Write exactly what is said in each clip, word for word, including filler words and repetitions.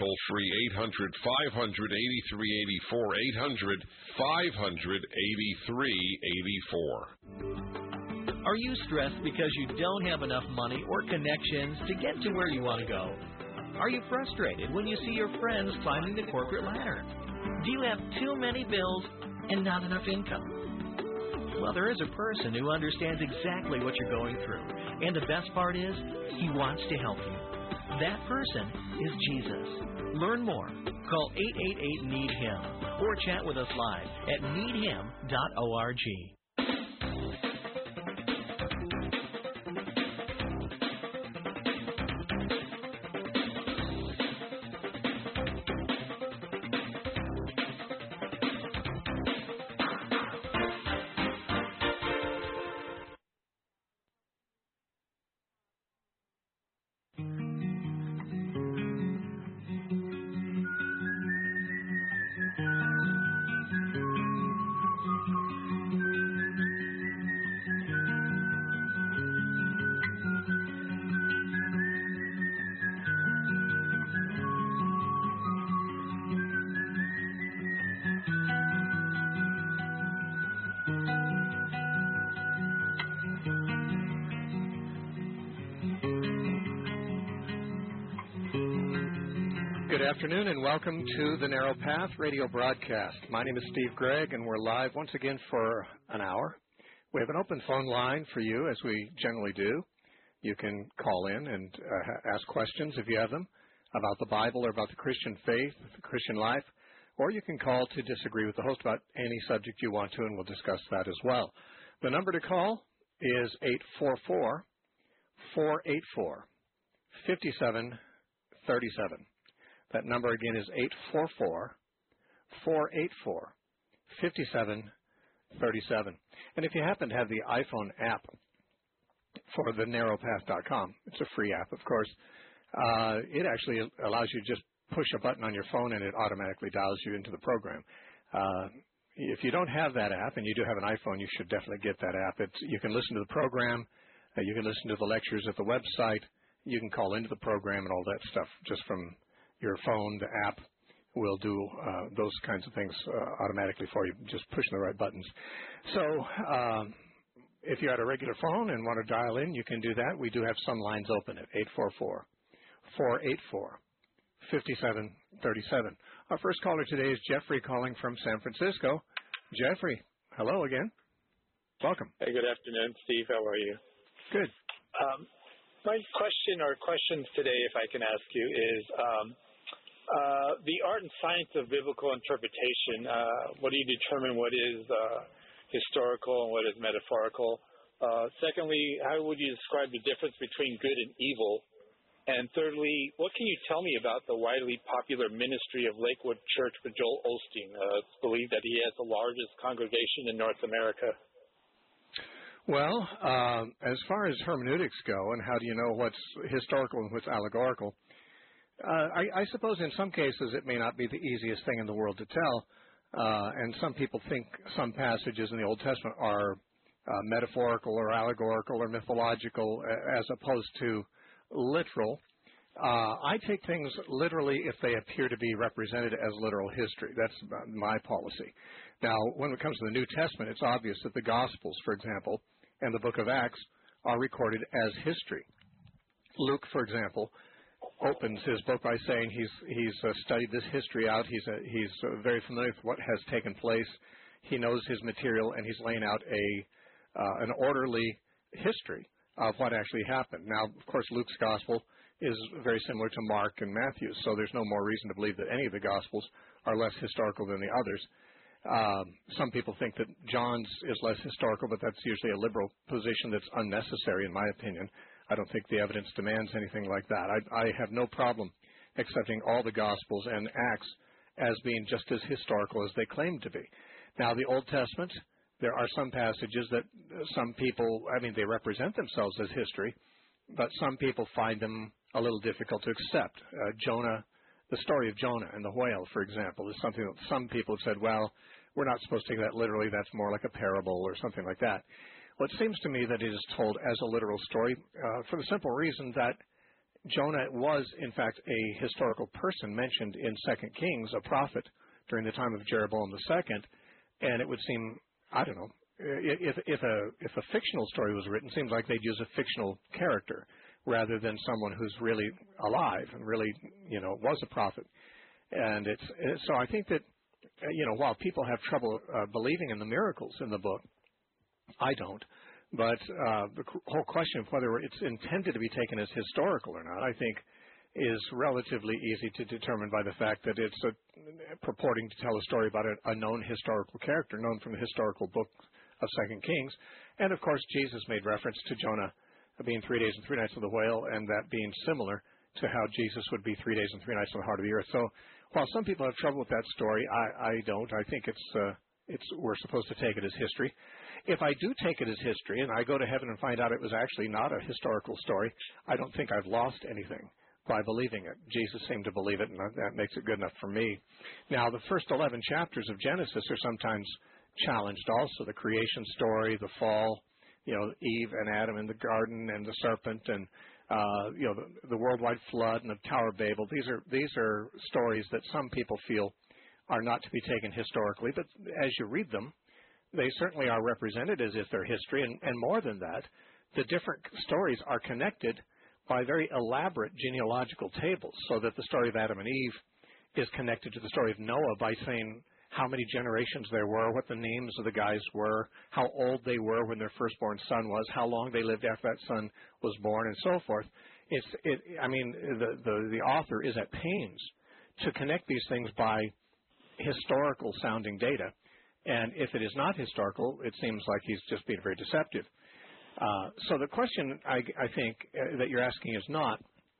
toll-free eight hundred, five hundred, eighty-three eighty-four, eight hundred, five hundred, eighty-three eighty-four. Are you stressed because you don't have enough money or connections to get to where you want to go? Are you frustrated when you see your friends climbing the corporate ladder? Do you have too many bills and not enough income? Well, there is a person who understands exactly what you're going through. And the best part is, he wants to help you. That person is Jesus. Learn more. Call eight eight eight, need him or chat with us live at need him dot org. Good afternoon and welcome to the Narrow Path radio broadcast. My name is Steve Gregg and we're live once again for an hour. We have an open phone line for you as we generally do. You can call in and uh, ask questions if you have them about the Bible or about the Christian faith, the Christian life, or you can call to disagree with the host about any subject you want to, and we'll discuss that as well. The number to call is eight four four, four eight four, five seven three seven. That number again is eight four four, four eight four, five seven three seven. And if you happen to have the iPhone app for the narrow path dot com, it's a free app, of course, uh, it actually allows you to just push a button on your phone and it automatically dials you into the program. Uh, if you don't have that app and you do have an iPhone, you should definitely get that app. It's, you can listen to the program, uh, you can listen to the lectures at the website, you can call into the program and all that stuff just from your phone. The app will do uh, those kinds of things uh, automatically for you, just pushing the right buttons. So um, if you're at a regular phone and want to dial in, you can do that. We do have some lines open at eight four four, four eight four, five seven three seven. Our first caller today is Jeffrey calling from San Francisco. Jeffrey, hello again. Welcome. Hey, good afternoon, Steve. How are you? Good. Um, my question or questions today, if I can ask you, is um, Uh, the art and science of biblical interpretation, uh, what do you determine what is uh, historical and what is metaphorical? Uh, secondly, how would you describe the difference between good and evil? And thirdly, what can you tell me about the widely popular ministry of Lakewood Church with Joel Osteen? Uh, it's believed that he has the largest congregation in North America. Well, um, as far as hermeneutics go and how do you know what's historical and what's allegorical, Uh, I, I suppose in some cases it may not be the easiest thing in the world to tell, uh, and some people think some passages in the Old Testament are uh, metaphorical or allegorical or mythological as opposed to literal. Uh, I take things literally if they appear to be represented as literal history. That's my policy. Now, when it comes to the New Testament, it's obvious that the Gospels, for example, and the book of Acts are recorded as history. Luke, for example, opens his book by saying he's he's uh, studied this history out. He's uh, he's uh, very familiar with what has taken place. He knows his material, and he's laying out a uh, an orderly history of what actually happened. Now, of course, Luke's gospel is very similar to Mark and Matthew's, so there's no more reason to believe that any of the gospels are less historical than the others. Um, some people think that John's is less historical, but that's usually a liberal position that's unnecessary, in my opinion. I don't think the evidence demands anything like that. I, I have no problem accepting all the Gospels and Acts as being just as historical as they claim to be. Now, the Old Testament, there are some passages that some people, I mean, they represent themselves as history, but some people find them a little difficult to accept. Uh, Jonah, the story of Jonah and the whale, for example, is something that some people have said, well, we're not supposed to take that literally. That's more like a parable or something like that. Well, it seems to me that it is told as a literal story uh, for the simple reason that Jonah was, in fact, a historical person mentioned in Second Kings, a prophet during the time of Jeroboam the Second, and it would seem, I don't know, if, if, a, if a fictional story was written, it seems like they'd use a fictional character rather than someone who's really alive and really, you know, was a prophet. And it's, so I think that, you know, while people have trouble uh, believing in the miracles in the book, I don't. But uh, the whole question of whether it's intended to be taken as historical or not, I think, is relatively easy to determine by the fact that it's a, purporting to tell a story about a, a known historical character, known from the historical book of Second Kings. And, of course, Jesus made reference to Jonah being three days and three nights in the whale, and that being similar to how Jesus would be three days and three nights in the heart of the earth. So while some people have trouble with that story, I, I don't. I think it's uh, it's we're supposed to take it as history. If I do take it as history and I go to heaven and find out it was actually not a historical story, I don't think I've lost anything by believing it. Jesus seemed to believe it, and that makes it good enough for me. Now, the first eleven chapters of Genesis are sometimes challenged also. The creation story, the fall, you know, Eve and Adam in the garden and the serpent, and uh, you know, the, the worldwide flood and the Tower of Babel. These are these are stories that some people feel are not to be taken historically, but as you read them, they certainly are represented as if they're history, and, and more than that, the different stories are connected by very elaborate genealogical tables, so that the story of Adam and Eve is connected to the story of Noah by saying how many generations there were, what the names of the guys were, how old they were when their firstborn son was, how long they lived after that son was born, and so forth. It's, it, I mean, the, the, the author is at pains to connect these things by historical sounding data. And if it is not historical, it seems like he's just being very deceptive. Uh, so the question, I, I think, uh, that you're asking is not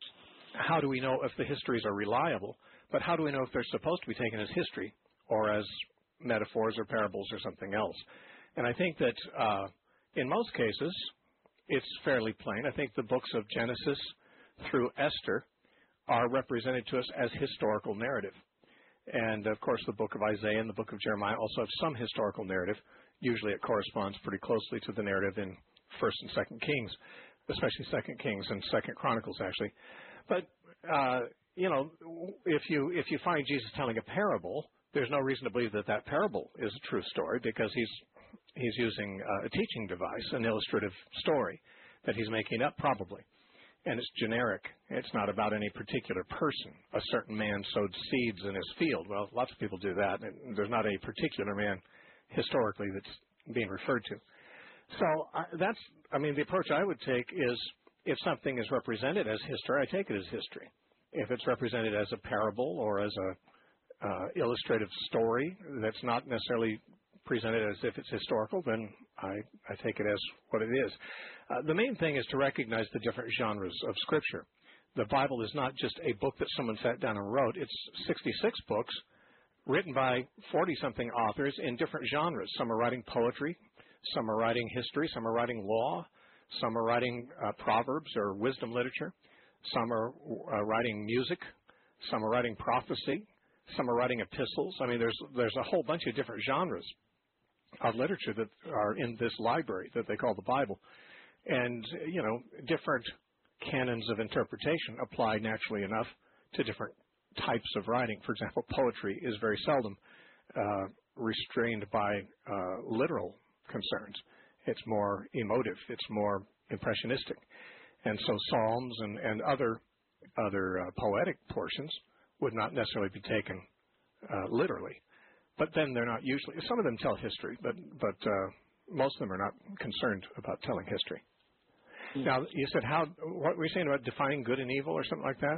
how do we know if the histories are reliable, but how do we know if they're supposed to be taken as history or as metaphors or parables or something else. And I think that uh, in most cases, it's fairly plain. I think the books of Genesis through Esther are represented to us as historical narrative. And, of course, the book of Isaiah and the book of Jeremiah also have some historical narrative. Usually it corresponds pretty closely to the narrative in First and Second Kings, especially Second Kings and Second Chronicles, actually. But, uh, you know, if you if you find Jesus telling a parable, there's no reason to believe that that parable is a true story, because he's he's using uh, a teaching device, an illustrative story that he's making up probably. And it's generic. It's not about any particular person. A certain man sowed seeds in his field. Well, lots of people do that, and there's not a particular man historically that's being referred to. So I, that's, I mean, the approach I would take is if something is represented as history, I take it as history. If it's represented as a parable or as a uh, illustrative story that's not necessarily presented as if it's historical, then I, I take it as what it is. Uh, the main thing is to recognize the different genres of Scripture. The Bible is not just a book that someone sat down and wrote. It's sixty-six books written by forty-something authors in different genres. Some are writing poetry, some are writing history, some are writing law, some are writing uh, proverbs or wisdom literature, some are uh, writing music, some are writing prophecy, some are writing epistles. I mean, there's there's a whole bunch of different genres of literature that are in this library that they call the Bible. And, you know, different canons of interpretation apply naturally enough to different types of writing. For example, poetry is very seldom uh, restrained by uh, literal concerns. It's more emotive. It's more impressionistic. And so psalms and, and other, other uh, poetic portions would not necessarily be taken uh, literally. But then they're not usually, some of them tell history, but, but uh, most of them are not concerned about telling history. Mm-hmm. Now, you said how, what were you saying about defining good and evil or something like that?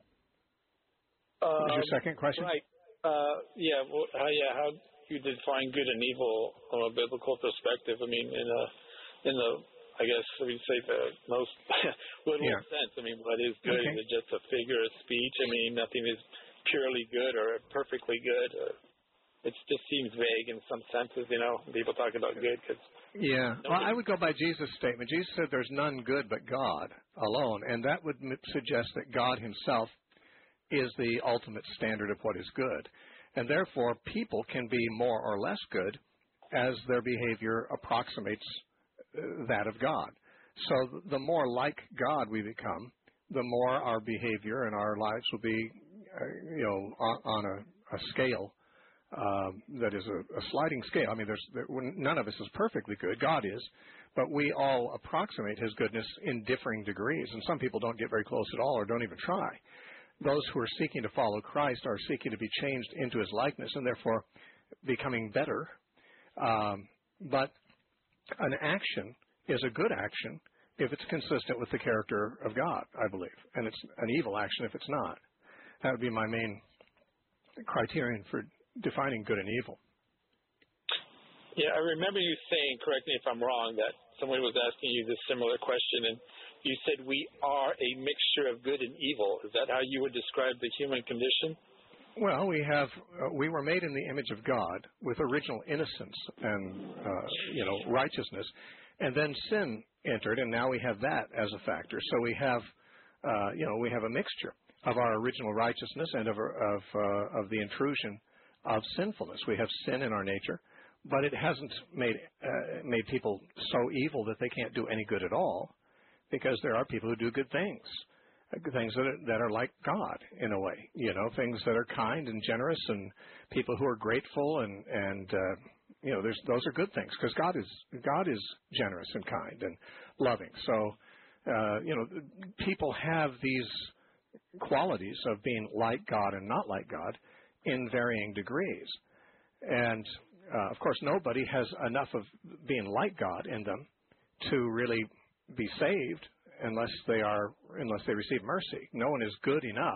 Um, what was your second question? Right. Uh, yeah, well, how, yeah, how you define good and evil from a biblical perspective. I mean, in a, in the, I guess we'd say the most literal yeah. sense. I mean, what is good? Okay. Is it just a figure of speech? I mean, nothing is purely good or perfectly good. Or, it just seems vague in some senses, you know, people talk about good. Cause yeah, well, I would go by Jesus' statement. Jesus said there's none good but God alone, and that would suggest that God himself is the ultimate standard of what is good. And therefore, people can be more or less good as their behavior approximates that of God. So the more like God we become, the more our behavior and our lives will be, uh, you know, on, on a, a scale uh, that is a, a sliding scale. I mean, there's there, none of us is perfectly good. God is, but we all approximate His goodness in differing degrees, and some people don't get very close at all or don't even try. Those who are seeking to follow Christ are seeking to be changed into His likeness and therefore becoming better. Um, but an action is a good action if it's consistent with the character of God, I believe, and it's an evil action if it's not. That would be my main criterion for defining good and evil. Yeah, I remember you saying, correct me if I'm wrong, that somebody was asking you this similar question, and you said we are a mixture of good and evil. Is that how you would describe the human condition? Well, we have uh, we were made in the image of God with original innocence and uh, you know righteousness, and then sin entered, and now we have that as a factor. So we have uh, you know we have a mixture of our original righteousness and of of uh, of the intrusion of sinfulness. We have sin in our nature, but it hasn't made uh, made people so evil that they can't do any good at all, because there are people who do good things. Things that are, that are like God in a way, you know, things that are kind and generous, and people who are grateful, and and uh, you know, there's those are good things, because God is God is generous and kind and loving. So uh, you know, people have these qualities of being like God and not like God in varying degrees, and uh, of course, nobody has enough of being like God in them to really be saved. Unless they are, unless they receive mercy. No one is good enough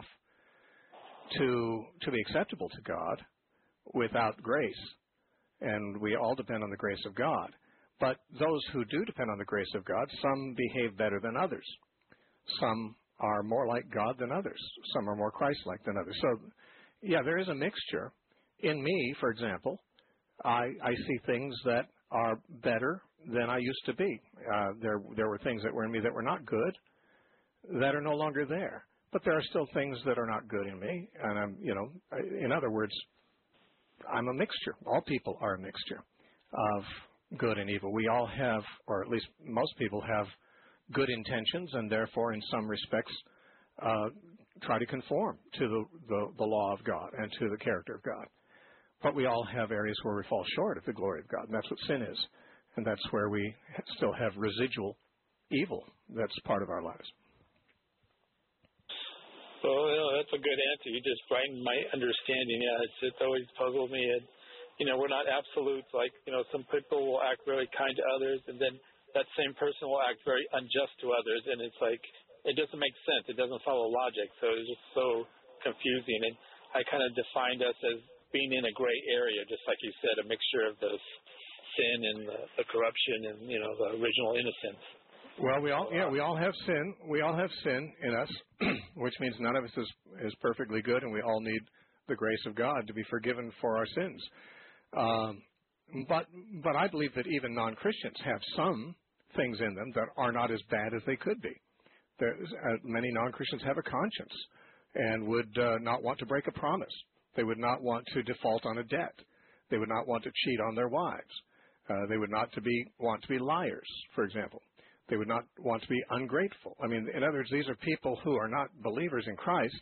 to to be acceptable to God without grace, and we all depend on the grace of God. But those who do depend on the grace of God, some behave better than others. Some are more like God than others. Some are more Christ-like than others. So, yeah, there is a mixture. In me, for example, I, I see things that are better than I used to be. Uh, there there were things that were in me that were not good that are no longer there. But there are still things that are not good in me. And I'm, you know, in other words, I'm a mixture. All people are a mixture of good and evil. We all have, or at least most people have, good intentions, and therefore in some respects uh, try to conform to the, the, the law of God and to the character of God. But we all have areas where we fall short of the glory of God, and that's what sin is. And that's where we still have residual evil that's part of our lives. Well, you know, that's a good answer. You just brightened my understanding. Yeah, it's, it's always puzzled me. And, you know, we're not absolutes. Like, you know, some people will act very kind to others, and then that same person will act very unjust to others. And it's like, it doesn't make sense. It doesn't follow logic. So it's just so confusing. And I kind of defined us as being in a gray area, just like you said, a mixture of the sin and the, the corruption and, you know, the original innocence. Well, we all, yeah, we all have sin. We all have sin in us, which means none of us is, is perfectly good, and we all need the grace of God to be forgiven for our sins. Um, but, but I believe that even non-Christians have some things in them that are not as bad as they could be. There's, uh, many non-Christians have a conscience and would uh, not want to break a promise. They would not want to default on a debt. They would not want to cheat on their wives. Uh, they would not to be want to be liars, for example. They would not want to be ungrateful. I mean, in other words, these are people who are not believers in Christ,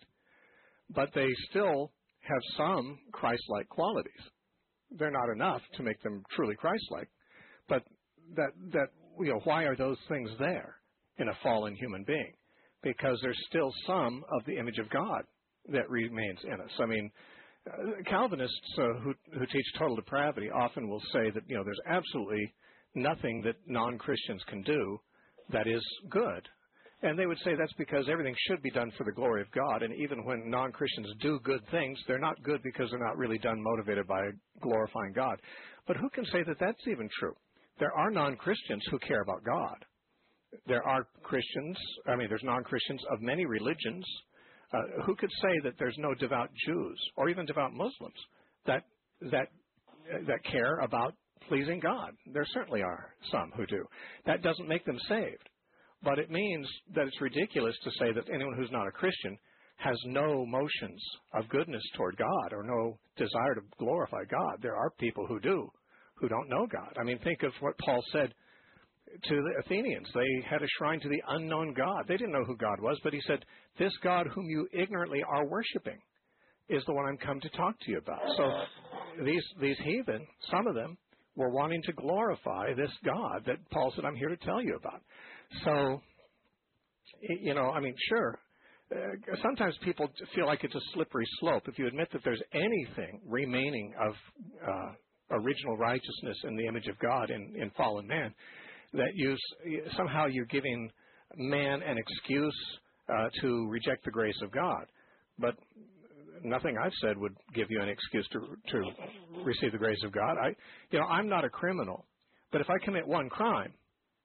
but they still have some Christ-like qualities. They're not enough to make them truly Christ-like, but that that you know, why are those things there in a fallen human being? Because there's still some of the image of God that remains in us. I mean, uh, Calvinists uh, who who teach total depravity often will say that, you know, there's absolutely nothing that non-Christians can do that is good. And they would say that's because everything should be done for the glory of God. And even when non-Christians do good things, they're not good because they're not really done motivated by glorifying God. But who can say that that's even true? There are non-Christians who care about God. There are Christians, I mean, there's non-Christians of many religions. Uh, who could say that there's no devout Jews or even devout Muslims that that that care about pleasing God? There certainly are some who do. That doesn't make them saved. But it means that it's ridiculous to say that anyone who's not a Christian has no motions of goodness toward God or no desire to glorify God. There are people who do, who don't know God. I mean, think of what Paul said to the Athenians. They had a shrine to the unknown God. They didn't know who God was, but he said, this God whom you ignorantly are worshiping is the one I'm come to talk to you about. So these these heathen, some of them, were wanting to glorify this God that Paul said, I'm here to tell you about. So, you know, I mean, sure, uh, sometimes people feel like it's a slippery slope. If you admit that there's anything remaining of uh, original righteousness in the image of God in, in fallen man, that you somehow you're giving man an excuse uh, to reject the grace of God. But nothing I've said would give you an excuse to to receive the grace of God. I, you know, I'm not a criminal, but if I commit one crime,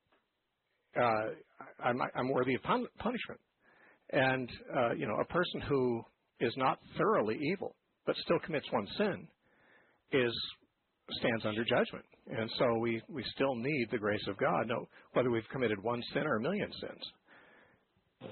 uh, I'm, I'm worthy of pun- punishment. And uh, you know, a person who is not thoroughly evil but still commits one sin is stands under judgment. And so we, we still need the grace of God, no, whether we've committed one sin or a million sins.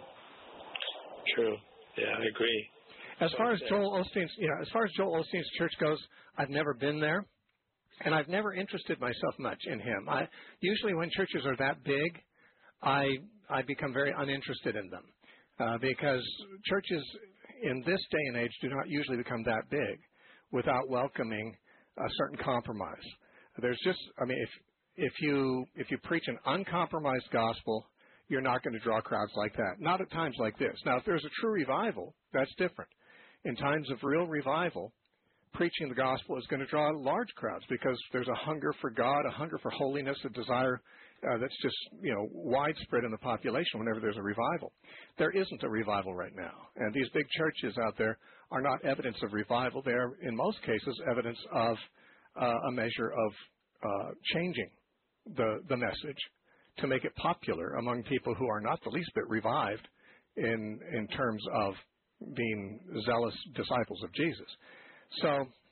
True. Yeah, I agree. As far as Joel Osteen's, yeah, as far as Joel Osteen's church goes, I've never been there, and I've never interested myself much in him. I usually, when churches are that big, I I become very uninterested in them uh, because churches in this day and age do not usually become that big without welcoming a certain compromise. There's just, I mean, if if you if you preach an uncompromised gospel, you're not going to draw crowds like that. Not at times like this. Now, if there's a true revival, that's different. In times of real revival, preaching the gospel is going to draw large crowds because there's a hunger for God, a hunger for holiness, a desire uh, that's just, you know, widespread in the population whenever there's a revival. There isn't a revival right now. And these big churches out there are not evidence of revival. They are, in most cases, evidence of uh, a measure of uh, changing the, the message to make it popular among people who are not the least bit revived in in terms of being zealous disciples of Jesus. So,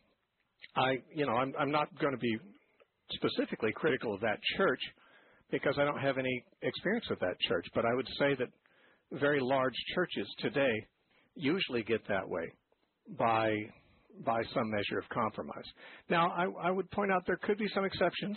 I, you know, I'm, I'm not going to be specifically critical of that church because I don't have any experience with that church. But I would say that very large churches today usually get that way by by some measure of compromise. Now, I, I would point out there could be some exceptions.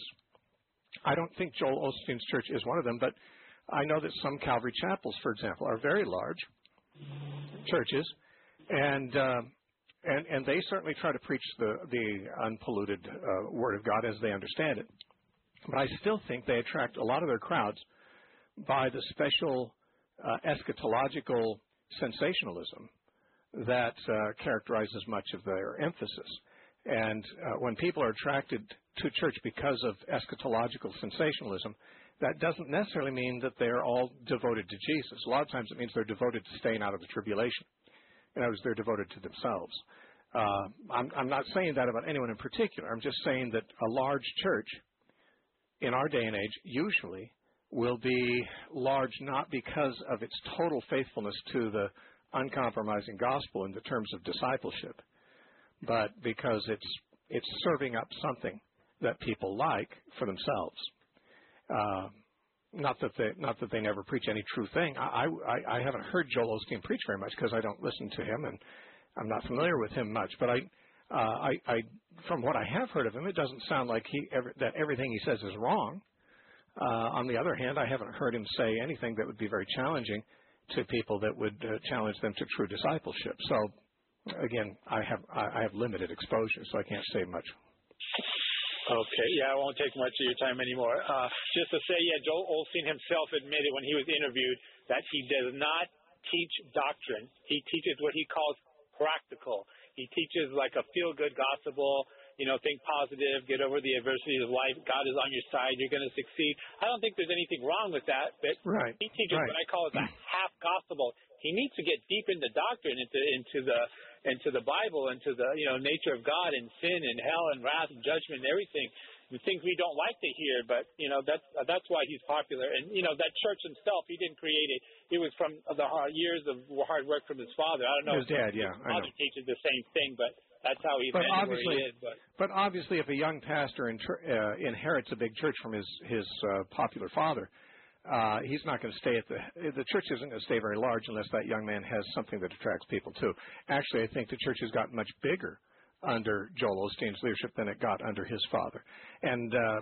I don't think Joel Osteen's church is one of them, but I know that some Calvary chapels, for example, are very large churches, and uh, and and they certainly try to preach the the unpolluted uh, Word of God as they understand it. But I still think they attract a lot of their crowds by the special uh, eschatological sensationalism that uh, characterizes much of their emphasis. And uh, when people are attracted to church because of eschatological sensationalism, that doesn't necessarily mean that they're all devoted to Jesus. A lot of times it means they're devoted to staying out of the tribulation. In other words, they're devoted to themselves. Uh, I'm, I'm not saying that about anyone in particular. I'm just saying that a large church in our day and age usually will be large not because of its total faithfulness to the uncompromising gospel in the terms of discipleship, but because it's it's serving up something that people like for themselves. Uh, not that they not that they never preach any true thing. I I, I haven't heard Joel Osteen preach very much because I don't listen to him and I'm not familiar with him much. But I uh, I, I from what I have heard of him, it doesn't sound like he ever, that everything he says is wrong. Uh, on the other hand, I haven't heard him say anything that would be very challenging to people that would uh, challenge them to true discipleship. So, again, I have I have limited exposure, so I can't say much. Okay, yeah, I won't take much of your time anymore. Uh, just to say, yeah, Joel Osteen himself admitted when he was interviewed that he does not teach doctrine. He teaches what he calls practical. He teaches like a feel-good gospel. You know, think positive, get over the adversity of life. God is on your side. You're going to succeed. I don't think there's anything wrong with that, but right. he teaches right. what I call it the half gospel. He needs to get deep into doctrine, into into the into the Bible, into the you know nature of God and sin and hell and wrath and judgment and everything. The things we don't like to hear, but you know that's that's why he's popular. And you know that church himself, he didn't create it. It was from the hard years of hard work from his father. I don't know. His dad, yeah, his father I know. teaches the same thing, but that's how he but landed where he is. But. but obviously, if a young pastor inter- uh, inherits a big church from his his uh, popular father, uh, he's not going to stay at the the church isn't going to stay very large unless that young man has something that attracts people too. Actually, I think the church has gotten much bigger under Joel Osteen's leadership than it got under his father. And uh,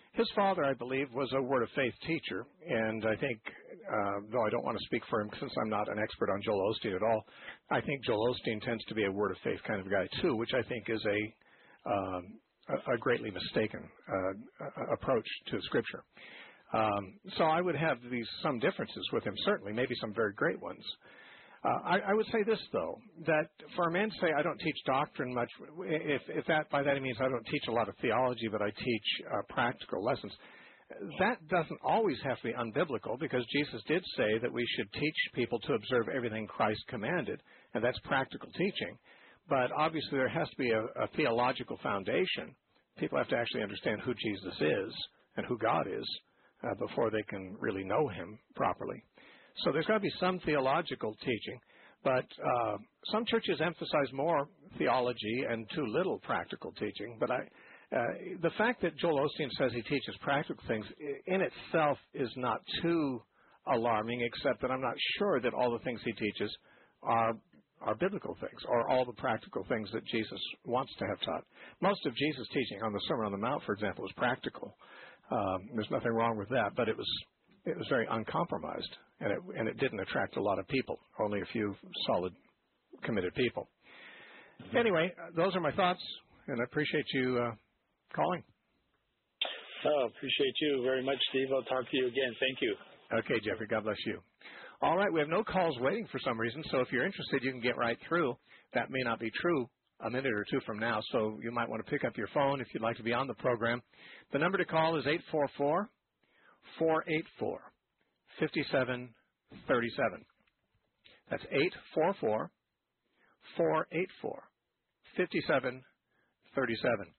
His father, I believe, was a Word of Faith teacher, and I think, uh, though I don't want to speak for him since I'm not an expert on Joel Osteen at all, I think Joel Osteen tends to be a Word of Faith kind of guy too, which I think is a um, a, a greatly mistaken uh, approach to Scripture. Um, so I would have these some differences with him, certainly, maybe some very great ones. Uh, I, I would say this, though, that for a man to say I don't teach doctrine much, if, if that by that he means I don't teach a lot of theology, but I teach uh, practical lessons, that doesn't always have to be unbiblical, because Jesus did say that we should teach people to observe everything Christ commanded, and that's practical teaching. But obviously there has to be a, a theological foundation. People have to actually understand who Jesus is and who God is uh, before they can really know him properly. So there's got to be some theological teaching, but uh, some churches emphasize more theology and too little practical teaching. But I, uh, the fact that Joel Osteen says he teaches practical things in itself is not too alarming, except that I'm not sure that all the things he teaches are are biblical things, or all the practical things that Jesus wants to have taught. Most of Jesus' teaching on the Sermon on the Mount, for example, was practical. Um, there's nothing wrong with that, but it was it was very uncompromised, and it and it didn't attract a lot of people, only a few solid, committed people. Anyway, those are my thoughts, and I appreciate you uh, calling. Oh, appreciate you very much, Steve. I'll talk to you again. Thank you. Okay, Jeffrey. God bless you. All right, we have no calls waiting for some reason, so if you're interested, you can get right through. That may not be true a minute or two from now, so you might want to pick up your phone if you'd like to be on the program. The number to call is eight four four, four eight four, five seven three seven. That's eight four four, four eight four, five seven three seven.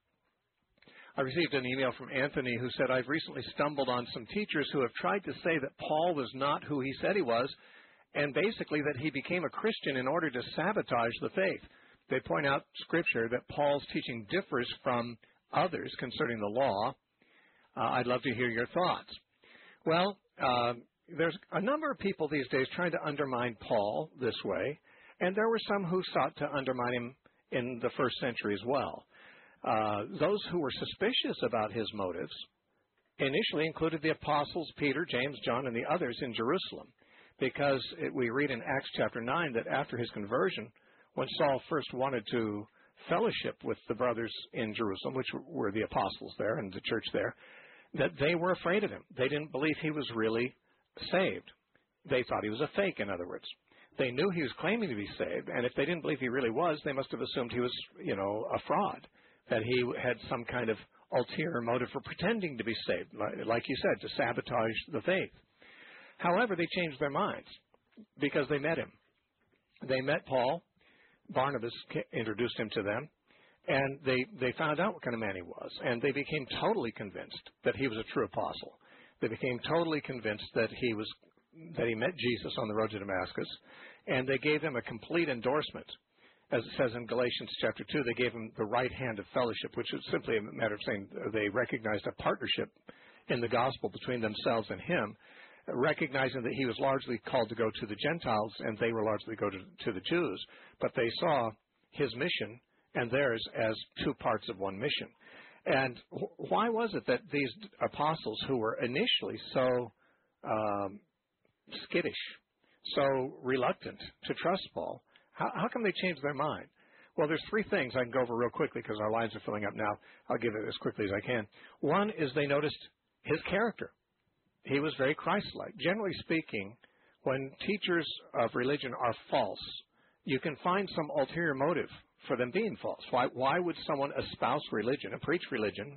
I received an email from Anthony who said, I've recently stumbled on some teachers who have tried to say that Paul was not who he said he was, and basically that he became a Christian in order to sabotage the faith. They point out Scripture that Paul's teaching differs from others concerning the law. Uh, I'd love to hear your thoughts. Well, uh, there's a number of people these days trying to undermine Paul this way, and there were some who sought to undermine him in the first century as well. Uh, those who were suspicious about his motives initially included the apostles Peter, James, John, and the others in Jerusalem, because it, we read in Acts chapter nine that after his conversion, when Saul first wanted to fellowship with the brothers in Jerusalem, which were the apostles there and the church there, that they were afraid of him. They didn't believe he was really saved. They thought he was a fake, in other words. They knew he was claiming to be saved, and if they didn't believe he really was, they must have assumed he was, you know, a fraud, that he had some kind of ulterior motive for pretending to be saved, like you said, to sabotage the faith. However, they changed their minds because they met him. They met Paul. Barnabas introduced him to them, and they, they found out what kind of man he was, and they became totally convinced that he was a true apostle. They became totally convinced that he was that he met Jesus on the road to Damascus, and they gave him a complete endorsement. As it says in Galatians chapter two, they gave him the right hand of fellowship, which is simply a matter of saying they recognized a partnership in the gospel between themselves and him, recognizing that he was largely called to go to the Gentiles and they were largely go to, to the Jews. But they saw his mission and theirs as two parts of one mission. And wh- why was it that these apostles, who were initially so um, skittish, so reluctant to trust Paul, How, how come they changed their mind? Well, there's three things I can go over real quickly because our lines are filling up now. I'll give it as quickly as I can. One is they noticed his character. He was very Christ-like. Generally speaking, when teachers of religion are false, you can find some ulterior motive for them being false. Why, why would someone espouse religion and preach religion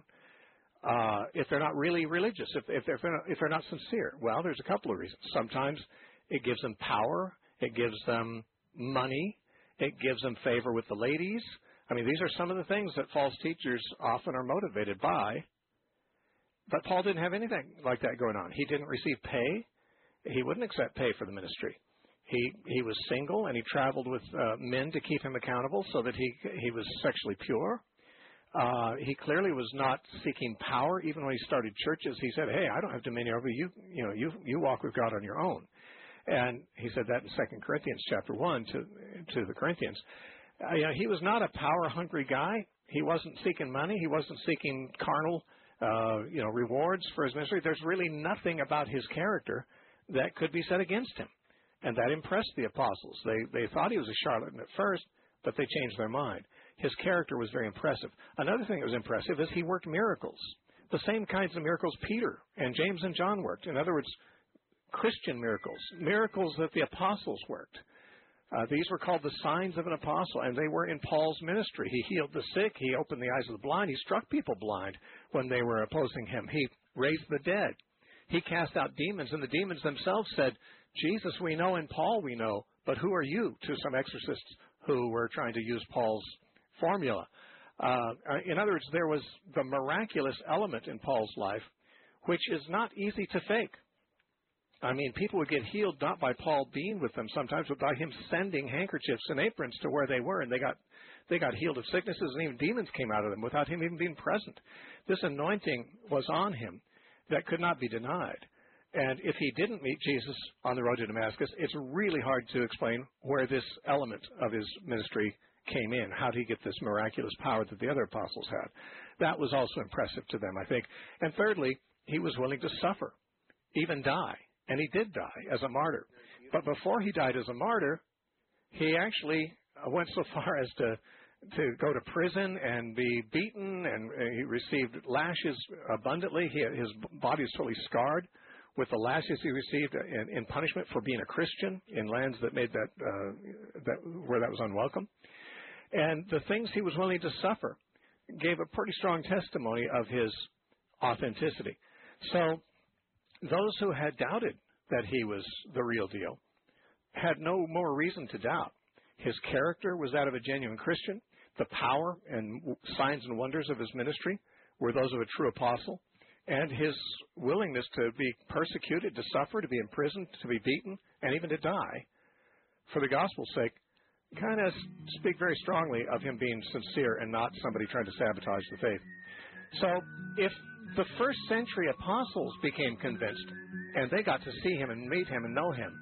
uh, if they're not really religious, if, if, they're, if they're not sincere? Well, there's a couple of reasons. Sometimes it gives them power. It gives them money. It gives them favor with the ladies. I mean, these are some of the things that false teachers often are motivated by. But Paul didn't have anything like that going on. He didn't receive pay. He wouldn't accept pay for the ministry. He he was single, and he traveled with uh, men to keep him accountable so that he he was sexually pure. Uh, he clearly was not seeking power. Even when he started churches, he said, hey, I don't have dominion over you. You know, you you walk with God on your own. And he said that in Second Corinthians chapter one to to the Corinthians. Uh, you know, he was not a power-hungry guy. He wasn't seeking money. He wasn't seeking carnal uh, you know, rewards for his ministry. There's really nothing about his character that could be said against him. And that impressed the apostles. They they thought he was a charlatan at first, but they changed their mind. His character was very impressive. Another thing that was impressive is he worked miracles, the same kinds of miracles Peter and James and John worked. In other words, Christian miracles, miracles that the apostles worked. Uh, these were called the signs of an apostle, and they were in Paul's ministry. He healed the sick. He opened the eyes of the blind. He struck people blind when they were opposing him. He raised the dead. He cast out demons, and the demons themselves said, Jesus we know and Paul we know, but who are you? To some exorcists who were trying to use Paul's formula. Uh, in other words, there was the miraculous element in Paul's life, which is not easy to fake. I mean, people would get healed not by Paul being with them sometimes, but by him sending handkerchiefs and aprons to where they were, and they got they got healed of sicknesses, and even demons came out of them without him even being present. This anointing was on him that could not be denied. And if he didn't meet Jesus on the road to Damascus, it's really hard to explain where this element of his ministry came in. How did he get this miraculous power that the other apostles had? That was also impressive to them, I think. And thirdly, he was willing to suffer, even die. And he did die as a martyr. But before he died as a martyr, he actually went so far as to to go to prison and be beaten, and he received lashes abundantly. He, his body is totally scarred with the lashes he received in, in punishment for being a Christian in lands that made that, uh, that where that was unwelcome. And the things he was willing to suffer gave a pretty strong testimony of his authenticity. So those who had doubted that he was the real deal had no more reason to doubt. His character was that of a genuine Christian. The power and signs and wonders of his ministry were those of a true apostle. And his willingness to be persecuted, to suffer, to be imprisoned, to be beaten, and even to die for the gospel's sake kind of speak very strongly of him being sincere and not somebody trying to sabotage the faith. So if the first century apostles became convinced and they got to see him and meet him and know him,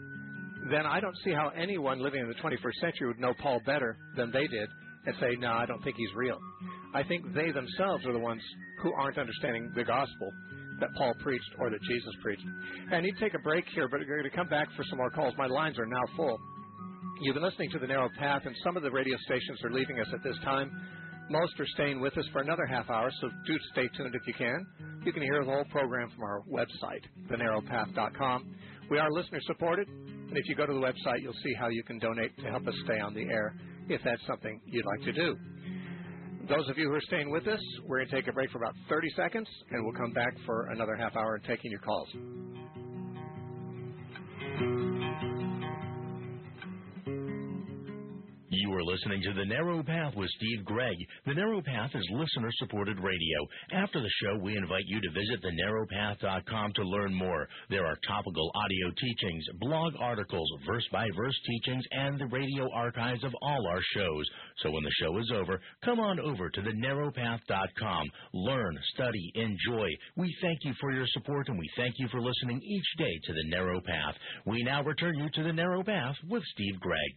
then I don't see how anyone living in the twenty-first century would know Paul better than they did and say, no, I don't think he's real. I think they themselves are the ones who aren't understanding the gospel that Paul preached or that Jesus preached. And I need to take a break here, but we're going to come back for some more calls. My lines are now full. You've been listening to The Narrow Path, and some of the radio stations are leaving us at this time. Most are staying with us for another half hour, so do stay tuned if you can. You can hear the whole program from our website, the narrow path dot com. We are listener-supported, and if you go to the website, you'll see how you can donate to help us stay on the air if that's something you'd like to do. Those of you who are staying with us, we're going to take a break for about thirty seconds, and we'll come back for another half hour and taking your calls. You are listening to The Narrow Path with Steve Gregg. The Narrow Path is listener-supported radio. After the show, we invite you to visit the narrow path dot com to learn more. There are topical audio teachings, blog articles, verse-by-verse teachings, and the radio archives of all our shows. So when the show is over, come on over to the narrow path dot com. Learn, study, enjoy. We thank you for your support, and we thank you for listening each day to The Narrow Path. We now return you to The Narrow Path with Steve Gregg.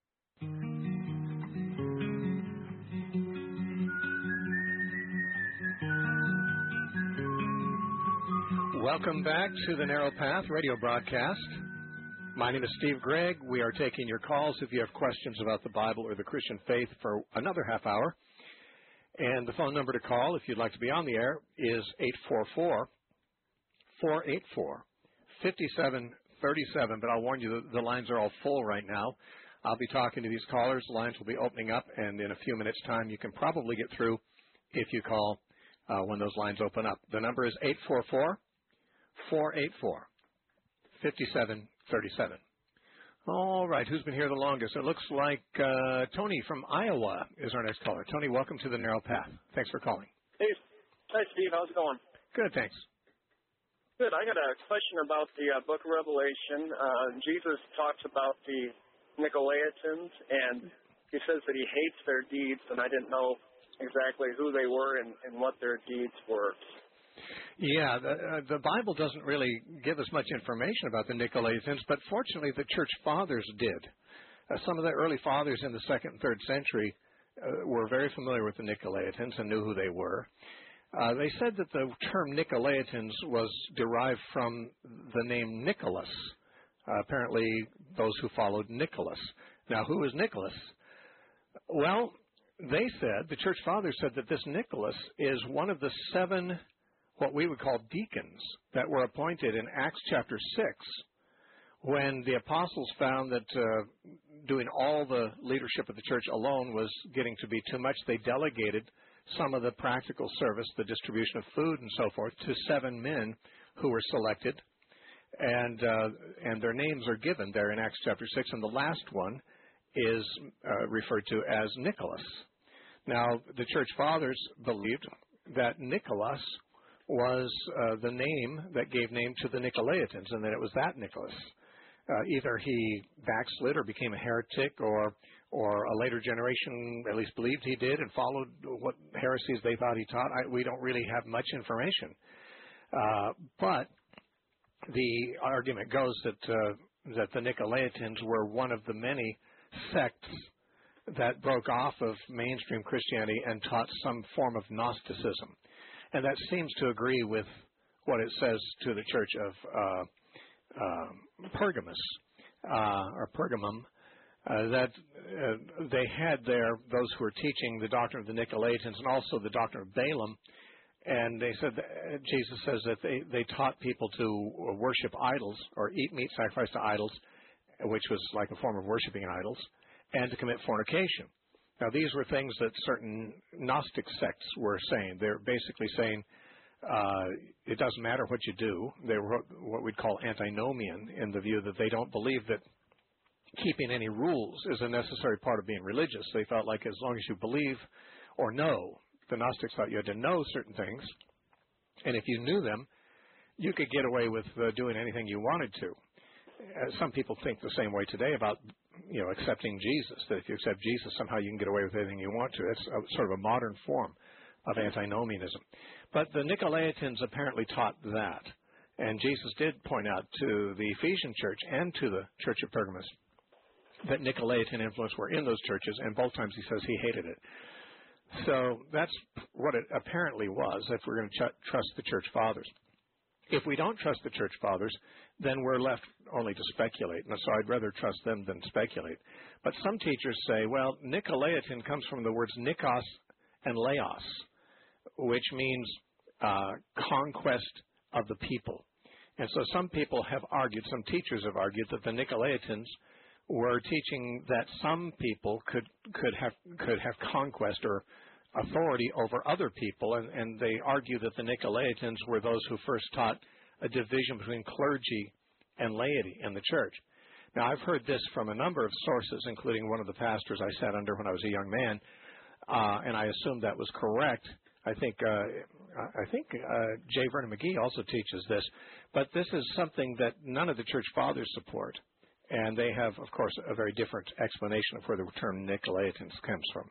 Welcome back to the Narrow Path radio broadcast. My name is Steve Gregg. We are taking your calls if you have questions about the Bible or the Christian faith for another half hour. And the phone number to call, if you'd like to be on the air, is eight four four, four eight four, five seven three seven. But I'll warn you, the, the lines are all full right now. I'll be talking to these callers. The lines will be opening up, and in a few minutes' time, you can probably get through if you call uh, when those lines open up. The number is eight four four, four eight four, five seven three seven. All right, who's been here the longest? It looks like uh, Tony from Iowa is our next caller. Tony, welcome to the Narrow Path. Thanks for calling. Hey, hi Steve, how's it going? Good, thanks. Good. I got a question about the uh, Book of Revelation. Uh, Jesus talks about the Nicolaitans, and he says that he hates their deeds, and I didn't know exactly who they were and, and what their deeds were. Yeah, the, uh, the Bible doesn't really give us much information about the Nicolaitans, but fortunately the church fathers did. Uh, some of the early fathers in the second and third century uh, were very familiar with the Nicolaitans and knew who they were. Uh, they said that the term Nicolaitans was derived from the name Nicholas. Uh, apparently, those who followed Nicholas. Now, who is Nicholas? Well, they said, the church fathers said that this Nicholas is one of the seven, what we would call deacons, that were appointed in Acts chapter six, when the apostles found that uh, doing all the leadership of the church alone was getting to be too much. They delegated some of the practical service, the distribution of food and so forth, to seven men who were selected, and uh, and their names are given there in Acts chapter six, and the last one is uh, referred to as Nicholas. Now, the church fathers believed that Nicholas was uh, the name that gave name to the Nicolaitans, and that it was that Nicholas. Uh, either he backslid or became a heretic, or or a later generation at least believed he did and followed what heresies they thought he taught. I, we don't really have much information. Uh, but the argument goes that uh, that the Nicolaitans were one of the many sects that broke off of mainstream Christianity and taught some form of Gnosticism. And that seems to agree with what it says to the church of uh, uh, Pergamus, uh, or Pergamum, uh, that uh, they had there those who were teaching the doctrine of the Nicolaitans and also the doctrine of Balaam. And they said, that, Jesus says that they, they taught people to worship idols or eat meat sacrificed to idols, which was like a form of worshiping idols, and to commit fornication. Now, these were things that certain Gnostic sects were saying. They're basically saying uh, it doesn't matter what you do. They were what we'd call antinomian, in the view that they don't believe that keeping any rules is a necessary part of being religious. They felt like as long as you believe or know, the Gnostics thought you had to know certain things, and if you knew them, you could get away with uh, doing anything you wanted to. Uh, some people think the same way today about, you know, accepting Jesus, that if you accept Jesus, somehow you can get away with anything you want to. It's a, sort of a modern form of antinomianism. But the Nicolaitans apparently taught that. And Jesus did point out to the Ephesian church and to the church of Pergamus that Nicolaitan influence were in those churches, and both times he says he hated it. So that's what it apparently was, if we're going to ch- trust the church fathers. If we don't trust the church fathers, then we're left only to speculate, and so I'd rather trust them than speculate. But some teachers say, well, Nicolaitan comes from the words nikos and laos, which means uh, conquest of the people. And so some people have argued, some teachers have argued, that the Nicolaitans were teaching that some people could could have could have conquest or authority over other people, and, and they argue that the Nicolaitans were those who first taught a division between clergy and laity in the church. Now, I've heard this from a number of sources, including one of the pastors I sat under when I was a young man, uh, and I assumed that was correct. I think uh, I think uh, J. Vernon McGee also teaches this, but this is something that none of the church fathers support, and they have, of course, a very different explanation of where the term Nicolaitans comes from.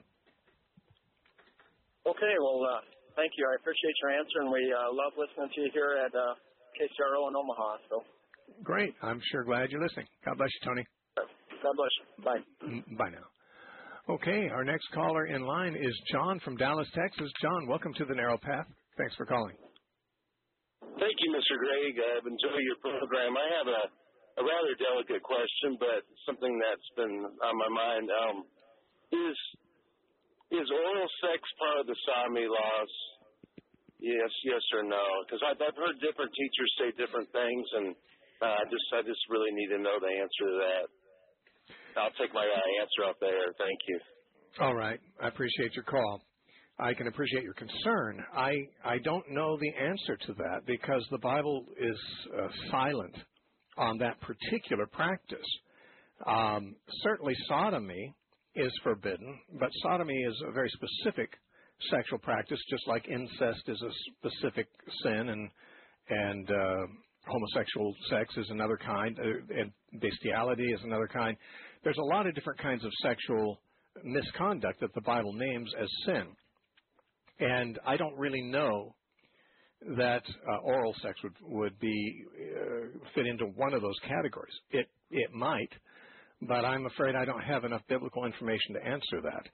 Okay, well, uh, thank you. I appreciate your answer, and we uh, love listening to you here at uh, K C R O in Omaha. So, great. I'm sure glad you're listening. God bless you, Tony. God bless you. Bye. Bye now. Okay, our next caller in line is John from Dallas, Texas. John, welcome to the Narrow Path. Thanks for calling. Thank you, Mister Gregg. I've enjoyed your program. I have a, a rather delicate question, but something that's been on my mind. Um, is is oral sex part of the sodomy laws? Yes, yes or no? Because I've, I've heard different teachers say different things, and uh, I just I just really need to know the answer to that. I'll take my uh, answer up there. Thank you. All right. I appreciate your call. I can appreciate your concern. I, I don't know the answer to that because the Bible is uh, silent on that particular practice. Um, certainly sodomy is forbidden, but sodomy is a very specific sexual practice, just like incest is a specific sin, and and uh, homosexual sex is another kind, uh, and bestiality is another kind. There's a lot of different kinds of sexual misconduct that the Bible names as sin. And I don't really know that uh, oral sex would, would be uh, fit into one of those categories. It it might, but I'm afraid I don't have enough biblical information to answer that.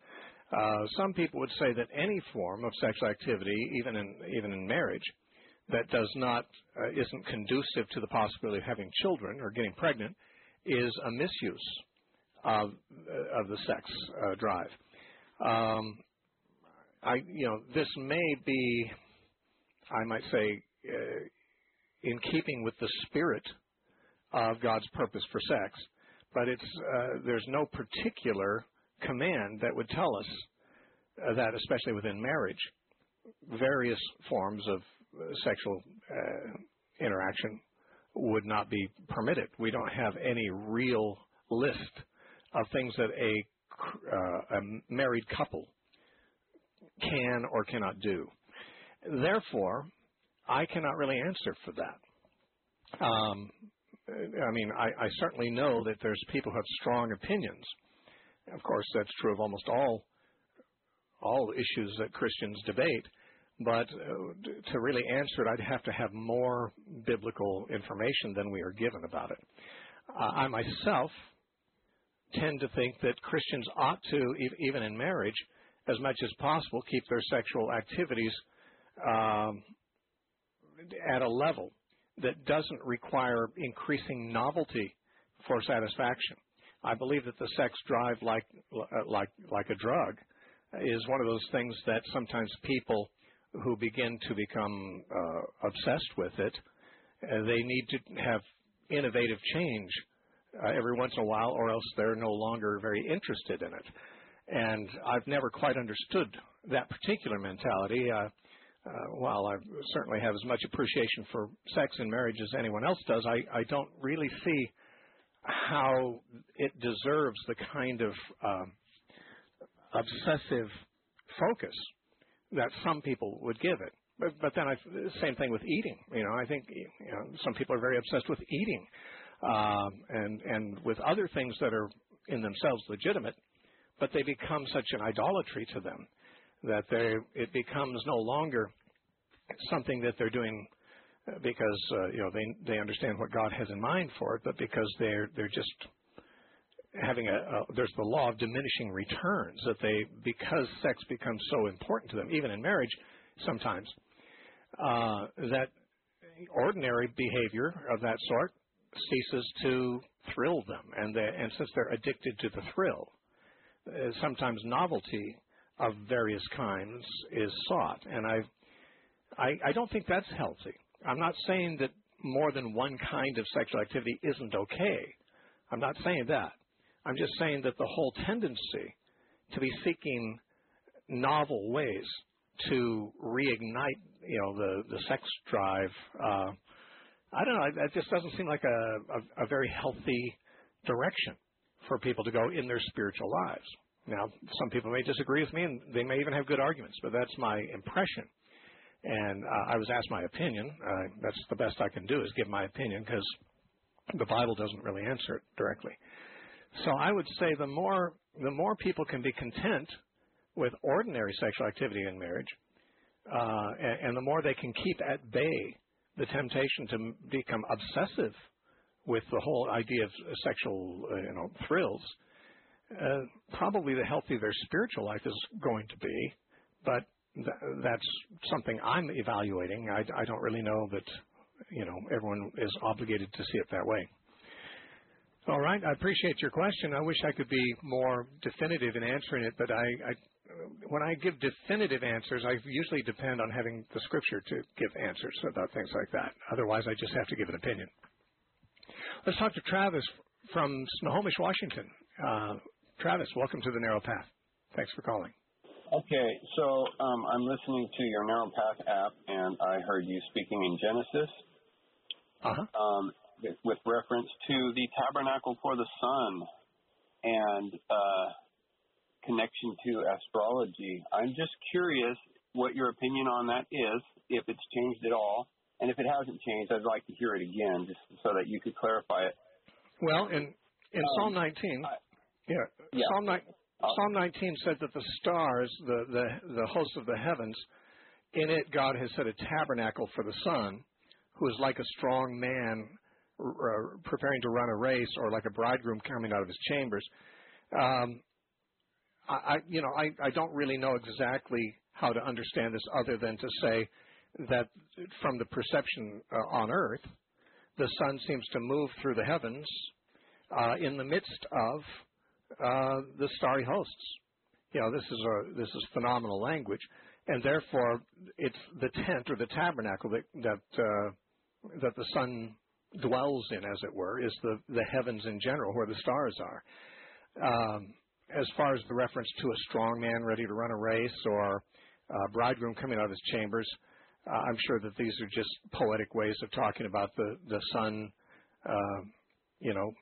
Uh, some people would say that any form of sexual activity, even in even in marriage, that does not uh, isn't conducive to the possibility of having children or getting pregnant, is a misuse of uh, of the sex uh, drive. Um, I you know this may be, I might say, uh, in keeping with the spirit of God's purpose for sex, but it's uh, there's no particular command that would tell us uh, that, especially within marriage, various forms of uh, sexual uh, interaction would not be permitted. We don't have any real list of things that a, uh, a married couple can or cannot do. Therefore, I cannot really answer for that. Um, I mean, I, I certainly know that there's people who have strong opinions. Of course, that's true of almost all all issues that Christians debate. But uh, to really answer it, I'd have to have more biblical information than we are given about it. Uh, I myself tend to think that Christians ought to, e- even in marriage, as much as possible, keep their sexual activities um, at a level that doesn't require increasing novelty for satisfaction. I believe that the sex drive, like like like a drug, is one of those things that sometimes people who begin to become uh, obsessed with it, uh, they need to have innovative change uh, every once in a while, or else they're no longer very interested in it. And I've never quite understood that particular mentality. Uh, uh, while I certainly have as much appreciation for sex in marriage as anyone else does, I, I don't really see how it deserves the kind of uh, obsessive focus that some people would give it. But, but then I, same thing with eating. You know, I think you know, some people are very obsessed with eating um, and and with other things that are in themselves legitimate, but they become such an idolatry to them that they it becomes no longer something that they're doing because uh, you know they they understand what God has in mind for it, but because they're they're just having a, a there's the law of diminishing returns, that they, because sex becomes so important to them, even in marriage sometimes, uh, that ordinary behavior of that sort ceases to thrill them, and they, and since they're addicted to the thrill, uh, sometimes novelty of various kinds is sought, and I, I I don't think that's healthy. I'm not saying that more than one kind of sexual activity isn't okay. I'm not saying that. I'm just saying that the whole tendency to be seeking novel ways to reignite, you know, the, the sex drive, uh, I don't know, it just doesn't seem like a, a, a very healthy direction for people to go in their spiritual lives. Now, some people may disagree with me, and they may even have good arguments, but that's my impression. And uh, I was asked my opinion. Uh, that's the best I can do, is give my opinion, because the Bible doesn't really answer it directly. So I would say the more the more people can be content with ordinary sexual activity in marriage, uh, and, and the more they can keep at bay the temptation to m- become obsessive with the whole idea of sexual, uh, you know, thrills, uh, probably the healthier their spiritual life is going to be. But th- that's something I'm evaluating. I, I don't really know that, you know, everyone is obligated to see it that way. All right. I appreciate your question. I wish I could be more definitive in answering it, but I, I, when I give definitive answers, I usually depend on having the Scripture to give answers about things like that. Otherwise, I just have to give an opinion. Let's talk to Travis from Snohomish, Washington. Uh, Travis, welcome to the Narrow Path. Thanks for calling. Okay, so um, I'm listening to your Narrow Path app, and I heard you speaking in Genesis. Uh-huh. Um, with reference to the tabernacle for the sun and uh, connection to astrology. I'm just curious what your opinion on that is, if it's changed at all. And if it hasn't changed, I'd like to hear it again, just so that you could clarify it. Well, in, in um, Psalm nineteen, I, yeah, yeah. Psalm, ni- Psalm nineteen said that the stars, the, the, the host of the heavens, in it God has set a tabernacle for the sun, who is like a strong man Uh, preparing to run a race, or like a bridegroom coming out of his chambers. Um, I, I you know, I, I don't really know exactly how to understand this other than to say that from the perception uh, on Earth, the sun seems to move through the heavens uh, in the midst of uh, the starry hosts. You know, this is a this is phenomenal language, and therefore it's the tent or the tabernacle that that uh, that the sun dwells in, as it were, is the the heavens in general, where the stars are. Um, as far as the reference to a strong man ready to run a race or a bridegroom coming out of his chambers, uh, I'm sure that these are just poetic ways of talking about the the sun, uh, you know.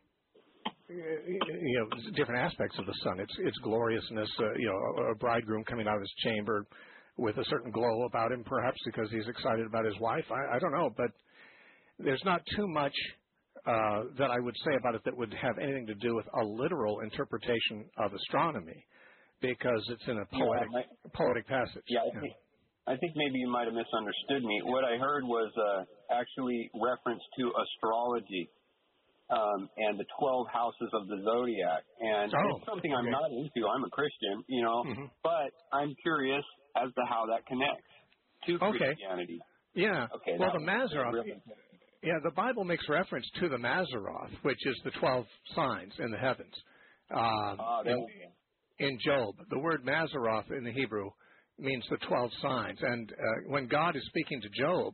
You know, different aspects of the sun. It's its gloriousness. Uh, you know, a, a bridegroom coming out of his chamber with a certain glow about him, perhaps because he's excited about his wife. I, I don't know, but there's not too much uh, that I would say about it that would have anything to do with a literal interpretation of astronomy, because it's in a poetic yeah, my, poetic passage. Yeah, I yeah. think I think maybe you might have misunderstood me. What I heard was uh, actually reference to astrology. Um, and the twelve houses of the zodiac, and oh, it's something okay. I'm not into. I'm a Christian, you know, mm-hmm. but I'm curious as to how that connects to okay. Christianity. Yeah. Okay. Well, the Mazzaroth. Really... Yeah, the Bible makes reference to the Mazzaroth, which is the twelve signs in the heavens. Um, uh, in, in Job, the word Mazzaroth in the Hebrew means the twelve signs, and uh, when God is speaking to Job,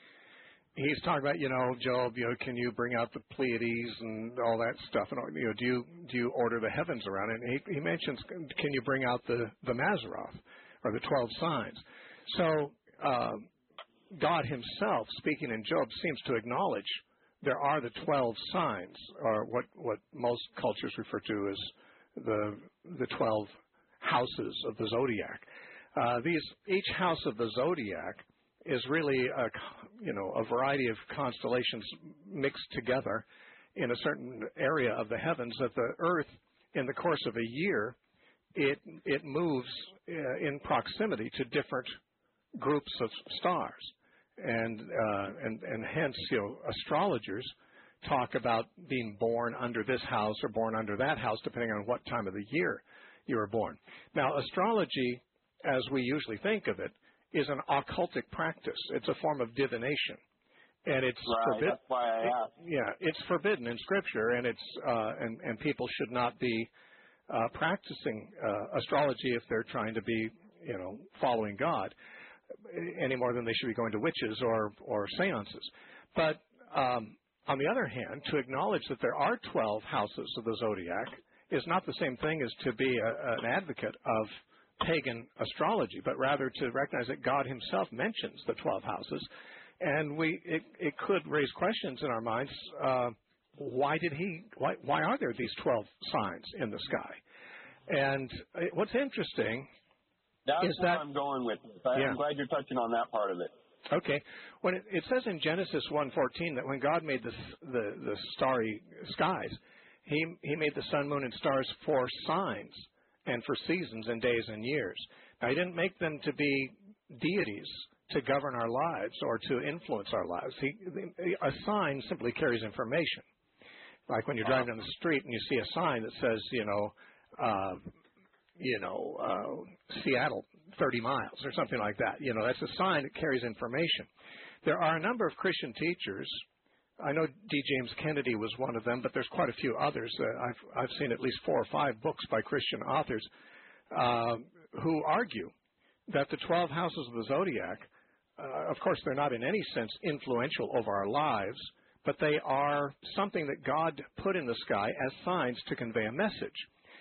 he's talking about, you know, Job, you know, can you bring out the Pleiades and all that stuff? And, you know, do you do you order the heavens around? And he, he mentions, can you bring out the, the Mazzaroth or the twelve signs? So uh, God himself, speaking in Job, seems to acknowledge there are the twelve signs, or what, what most cultures refer to as the the twelve houses of the zodiac. Uh, these each house of the zodiac is really a, you know, a variety of constellations mixed together in a certain area of the heavens that the Earth, in the course of a year, it it moves uh, in proximity to different groups of stars, and uh, and and hence, you know, astrologers talk about being born under this house or born under that house, depending on what time of the year you were born. Now, astrology, as we usually think of it, is an occultic practice. It's a form of divination, and it's right, forbidden. That's why I asked. Yeah, it's forbidden in Scripture, and it's uh, and and people should not be uh, practicing uh, astrology if they're trying to be, you know, following God, any more than they should be going to witches or or seances. But um, on the other hand, to acknowledge that there are twelve houses of the zodiac is not the same thing as to be a, an advocate of pagan astrology, but rather to recognize that God himself mentions the twelve houses, and we it, it could raise questions in our minds. Uh, why did he? Why, why are there these twelve signs in the sky? And it, what's interesting That's is where that I'm going with this. I, yeah. I'm glad you're touching on that part of it. Okay, when it, it says in Genesis one fourteen that when God made the the, the starry skies, he he made the sun, moon, and stars for signs and for seasons and days and years. Now, he didn't make them to be deities to govern our lives or to influence our lives. He, a sign simply carries information. Like when you're driving down the street and you see a sign that says, you know, uh, you know, uh, Seattle, thirty miles or something like that. You know, that's a sign that carries information. There are a number of Christian teachers. I know D. James Kennedy was one of them, but there's quite a few others. Uh, I've, I've seen at least four or five books by Christian authors uh, who argue that the twelve houses of the zodiac, uh, of course, they're not in any sense influential over our lives, but they are something that God put in the sky as signs to convey a message.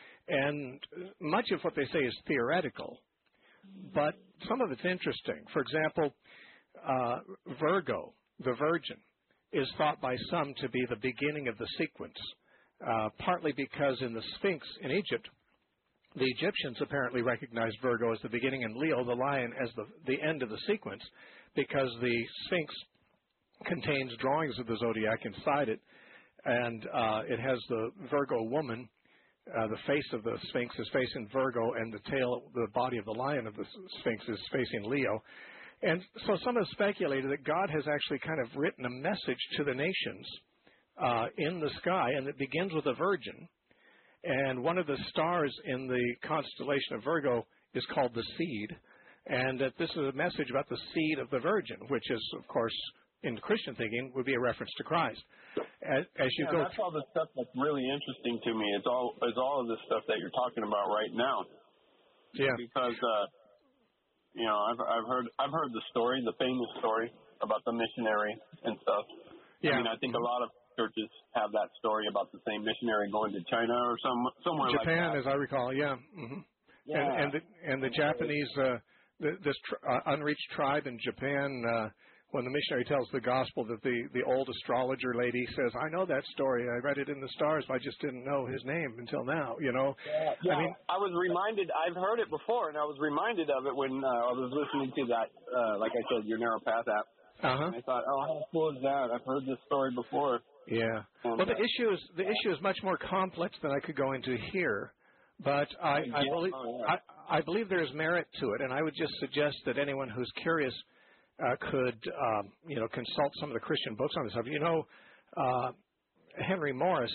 And much of what they say is theoretical, but some of it's interesting. For example, uh, Virgo, the Virgin, is thought by some to be the beginning of the sequence, uh, partly because in the Sphinx in Egypt, the Egyptians apparently recognized Virgo as the beginning and Leo, the lion, as the, the end of the sequence, because the Sphinx contains drawings of the zodiac inside it, and uh, it has the Virgo woman. Uh, the face of the Sphinx is facing Virgo, and the tail, the body of the lion of the Sphinx is facing Leo. And so some have speculated that God has actually kind of written a message to the nations uh, in the sky, and it begins with a virgin. And one of the stars in the constellation of Virgo is called the Seed, and that this is a message about the seed of the Virgin, which is, of course, in Christian thinking, would be a reference to Christ. As, as you yeah, go, that's all the stuff that's really interesting to me. It's all it's all of the stuff that you're talking about right now. Yeah. Because uh, you know, I've I've heard I've heard the story, the famous story about the missionary and stuff. Yeah. I mean, I think a lot of churches have that story about the same missionary going to China or some somewhere Japan, like that. as I recall. Yeah. Mm-hmm. Yeah. And and the, and the Japanese, uh, the, this tr- uh, unreached tribe in Japan. Uh, When the missionary tells the gospel that the, the old astrologer lady says, I know that story. I read it in the stars, but I just didn't know his name until now, you know. Yeah, yeah. I mean, I was reminded, I've heard it before, and I was reminded of it when uh, I was listening to that, uh, like I said, your Narrow Path app. Uh-huh. And I thought, oh, how cool is that? I've heard this story before. Yeah. And, well, the uh, issue is the issue is much more complex than I could go into here, but I, I, yeah, believe, oh, yeah. I, I believe there is merit to it, and I would just suggest that anyone who's curious Uh, could um, you know consult some of the Christian books on this subject. You know, uh, Henry Morris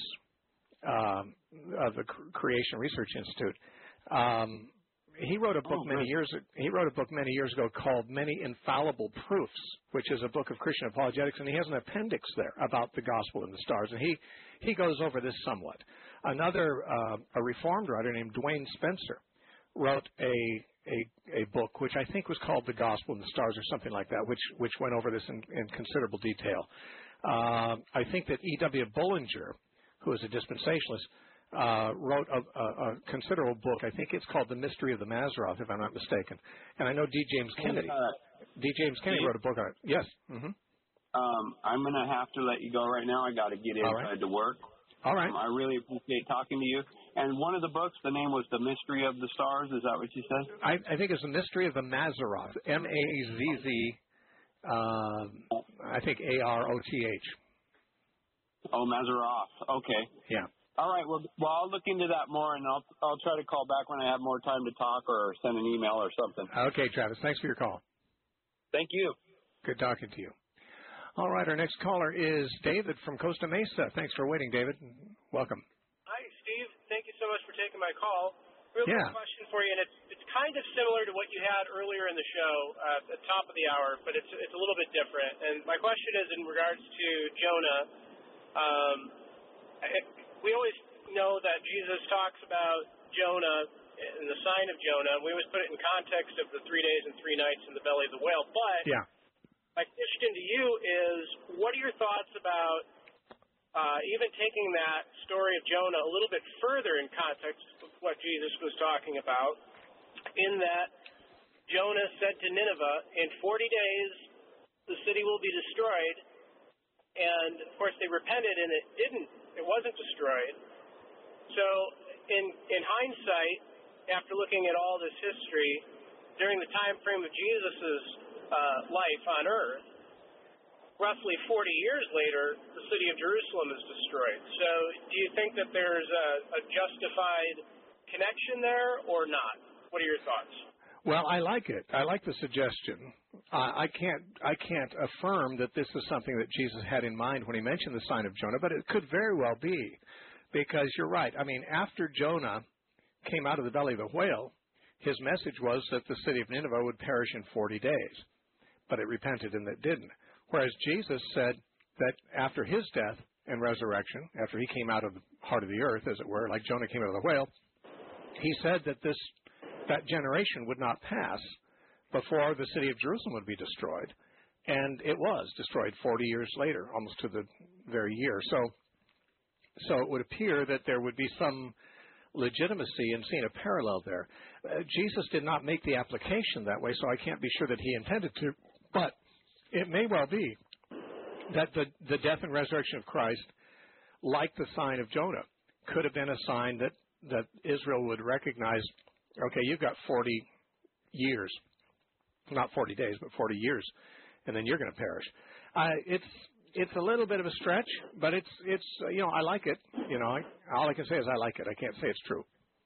um, of the Creation Research Institute. Um, he wrote a book oh, many good. years. He wrote a book many years ago called "Many Infallible Proofs," which is a book of Christian apologetics, and he has an appendix there about the gospel and the stars, and he he goes over this somewhat. Another uh, a Reformed writer named Dwayne Spencer wrote a A, a book which I think was called The Gospel and the Stars or something like that, which which went over this in, in considerable detail. Uh, I think that E W Bullinger, who is a dispensationalist, uh, wrote a, a, a considerable book. I think it's called The Mystery of the Mazzaroth, if I'm not mistaken. And I know D. James Kennedy. Uh, D. James Kennedy Steve? wrote a book on it. Yes. Mm-hmm. Um, I'm going to have to let you go right now. I got to get All inside right. to work. All right. Um, I really appreciate talking to you. And one of the books, the name was The Mystery of the Stars. Is that what you said? I, I think it's The Mystery of the Mazzaroth, M A Z Z, uh, I think A R O T H. Oh, Mazzaroth. Okay. Yeah. All right. Well, well, I'll look into that more, and I'll I'll try to call back when I have more time to talk or send an email or something. Okay, Travis. Thanks for your call. Thank you. Good talking to you. All right, our next caller is David from Costa Mesa. Thanks for waiting, David. Welcome. Hi, Steve. Thank you so much for taking my call. Real Yeah. quick question for you, and it's it's kind of similar to what you had earlier in the show uh, at the top of the hour, but it's it's a little bit different. And my question is in regards to Jonah. Um, it, we always know that Jesus talks about Jonah and the sign of Jonah. We always put it in context of the three days and three nights in the belly of the whale. But Yeah. my question to you is, what are your thoughts about uh, even taking that story of Jonah a little bit further in context of what Jesus was talking about, in that Jonah said to Nineveh, in forty days the city will be destroyed, and of course they repented and it didn't, it wasn't destroyed. So in, in hindsight, after looking at all this history, during the time frame of Jesus' uh, life on earth, roughly forty years later, the city of Jerusalem is destroyed. So do you think that there's a, a justified connection there or not? What are your thoughts? Well, I like it. I like the suggestion. Uh, I can't I can't affirm that this is something that Jesus had in mind when he mentioned the sign of Jonah, but it could very well be, because you're right. I mean, after Jonah came out of the belly of the whale, his message was that the city of Nineveh would perish in forty days, but it repented and it didn't. Whereas Jesus said that after his death and resurrection, after he came out of the heart of the earth, as it were, like Jonah came out of the whale, he said that this that generation would not pass before the city of Jerusalem would be destroyed. And it was destroyed forty years later, almost to the very year. So, so it would appear that there would be some legitimacy in seeing a parallel there. Uh, Jesus did not make the application that way, so I can't be sure that he intended to. But it may well be that the, the death and resurrection of Christ, like the sign of Jonah, could have been a sign that, that Israel would recognize, okay, you've got forty years, not forty days, but forty years, and then you're going to perish. Uh, it's it's a little bit of a stretch, but it's it's uh, you know I like it. You know, I, all I can say is I like it. I can't say it's true.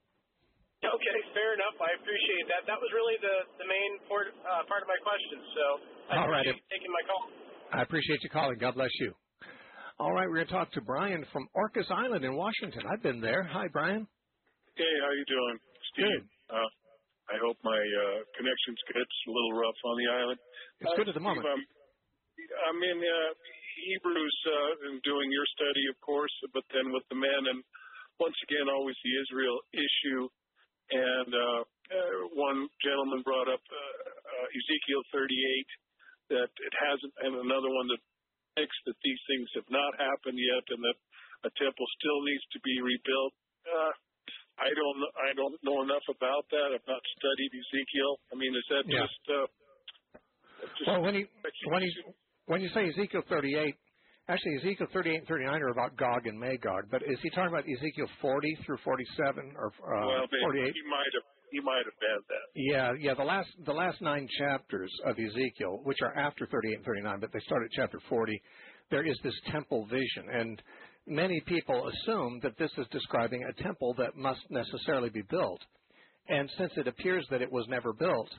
Okay, fair enough. I appreciate that. That was really the the main part, uh, part of my question. So I all right, appreciate you taking my call. I appreciate you calling. God bless you. All right, we're going to talk to Brian from Orcas Island in Washington. I've been there. Hi, Brian. Hey, how you doing, Steve? Good. Uh, I hope my uh, connection's good. It's a little rough on the island. It's uh, good at the moment. Steve, I'm, I'm in uh, Hebrews uh, and doing your study, of course, but then with the men, and once again, always the Israel issue. And uh, uh, one gentleman brought up uh, uh, Ezekiel thirty-eight, that it hasn't, and another one that thinks that these things have not happened yet, and that a temple still needs to be rebuilt. Uh, I don't, I don't know enough about that. I've not studied Ezekiel. I mean, is that Yeah. just? Uh, just well, when you when you when you say Ezekiel thirty-eight, actually Ezekiel thirty-eight and thirty-nine are about Gog and Magog. But is he talking about Ezekiel forty through forty-seven or uh, well, maybe forty-eight? He might have. He might have had that. Yeah, yeah. The last the last nine chapters of Ezekiel, which are after thirty-eight and thirty-nine, but they start at chapter forty. There is this temple vision, and many people assume that this is describing a temple that must necessarily be built. And since it appears that it was never built,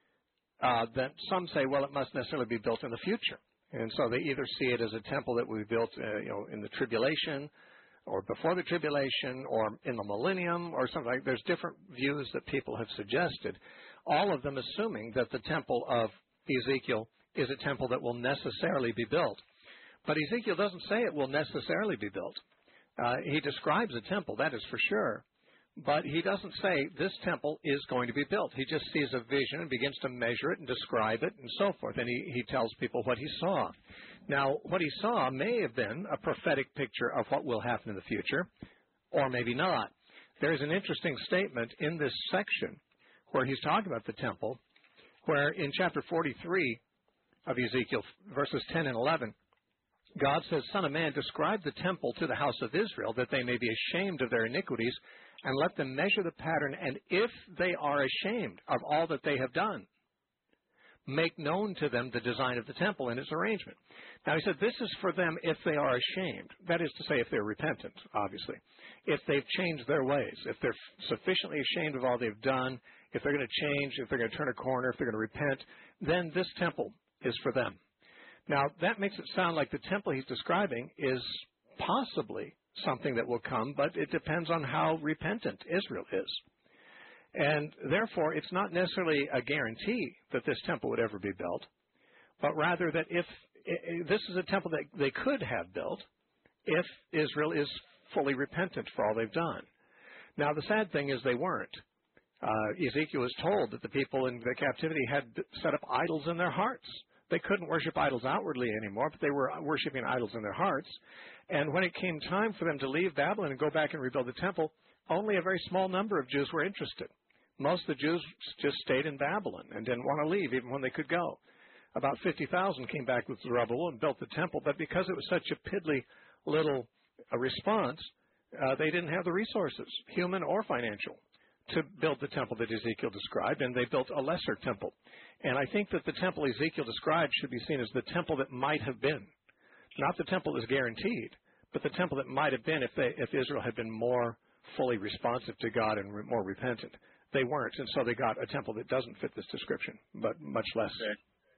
uh, then some say, well, it must necessarily be built in the future. And so they either see it as a temple that will be built, uh, you know, in the tribulation, or before the tribulation, or in the millennium, or something like. There's different views that people have suggested, all of them assuming that the temple of Ezekiel is a temple that will necessarily be built. But Ezekiel doesn't say it will necessarily be built. Uh, he describes a temple, that is for sure, but he doesn't say this temple is going to be built. He just sees a vision and begins to measure it and describe it and so forth, and he, he tells people what he saw. Now, what he saw may have been a prophetic picture of what will happen in the future, or maybe not. There's an interesting statement in this section where he's talking about the temple, where in chapter forty-three of Ezekiel, verses ten and eleven, God says, Son of man, describe the temple to the house of Israel, that they may be ashamed of their iniquities, and let them measure the pattern, and if they are ashamed of all that they have done, make known to them the design of the temple and its arrangement. Now, he said, this is for them if they are ashamed. That is to say, if they're repentant, obviously. If they've changed their ways, if they're sufficiently ashamed of all they've done, if they're going to change, if they're going to turn a corner, if they're going to repent, then this temple is for them. Now, that makes it sound like the temple he's describing is possibly something that will come, but it depends on how repentant Israel is. And therefore, it's not necessarily a guarantee that this temple would ever be built, but rather that if this is a temple that they could have built if Israel is fully repentant for all they've done. Now, the sad thing is they weren't. Uh, Ezekiel was told that the people in the captivity had set up idols in their hearts. They couldn't worship idols outwardly anymore, but they were worshiping idols in their hearts. And when it came time for them to leave Babylon and go back and rebuild the temple, only a very small number of Jews were interested. Most of the Jews just stayed in Babylon and didn't want to leave even when they could go. About fifty thousand came back with Zerubbabel and built the temple, but because it was such a piddly little uh, response, uh, they didn't have the resources, human or financial, to build the temple that Ezekiel described, and they built a lesser temple. And I think that the temple Ezekiel described should be seen as the temple that might have been. Not the temple that's guaranteed, but the temple that might have been if, they, if Israel had been more fully responsive to God and re- more repentant. They weren't, and so they got a temple that doesn't fit this description, but much less. Okay.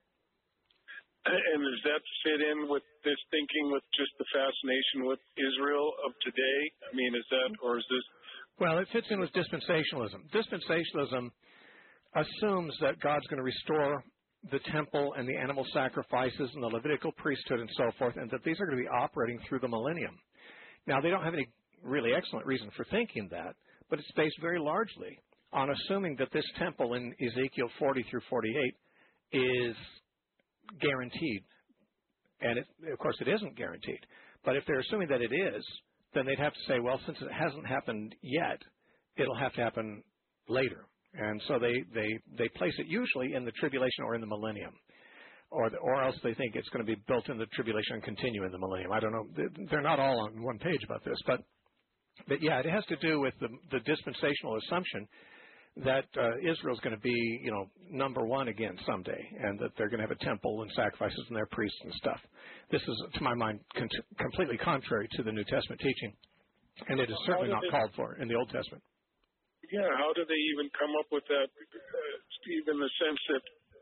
And does that fit in with this thinking, with just the fascination with Israel of today? I mean, is that, or is this... Well, it fits in with dispensationalism. Dispensationalism assumes that God's going to restore the temple and the animal sacrifices and the Levitical priesthood and so forth, and that these are going to be operating through the millennium. Now, they don't have any really excellent reason for thinking that, but it's based very largely on assuming that this temple in Ezekiel forty through forty-eight is guaranteed. And, it, of course, it isn't guaranteed. But if they're assuming that it is, then they'd have to say, well, since it hasn't happened yet, it'll have to happen later. And so they, they, they place it usually in the tribulation or in the millennium. Or, the, or else they think it's going to be built in the tribulation and continue in the millennium. I don't know. They're not all on one page about this. But, but yeah, it has to do with the, the dispensational assumption that uh, Israel's going to be, you know, number one again someday, and that they're going to have a temple and sacrifices and their priests and stuff. This is, to my mind, con- completely contrary to the New Testament teaching, and it is certainly not they, called for in the Old Testament. Yeah, how do they even come up with that, uh, Steve, in the sense that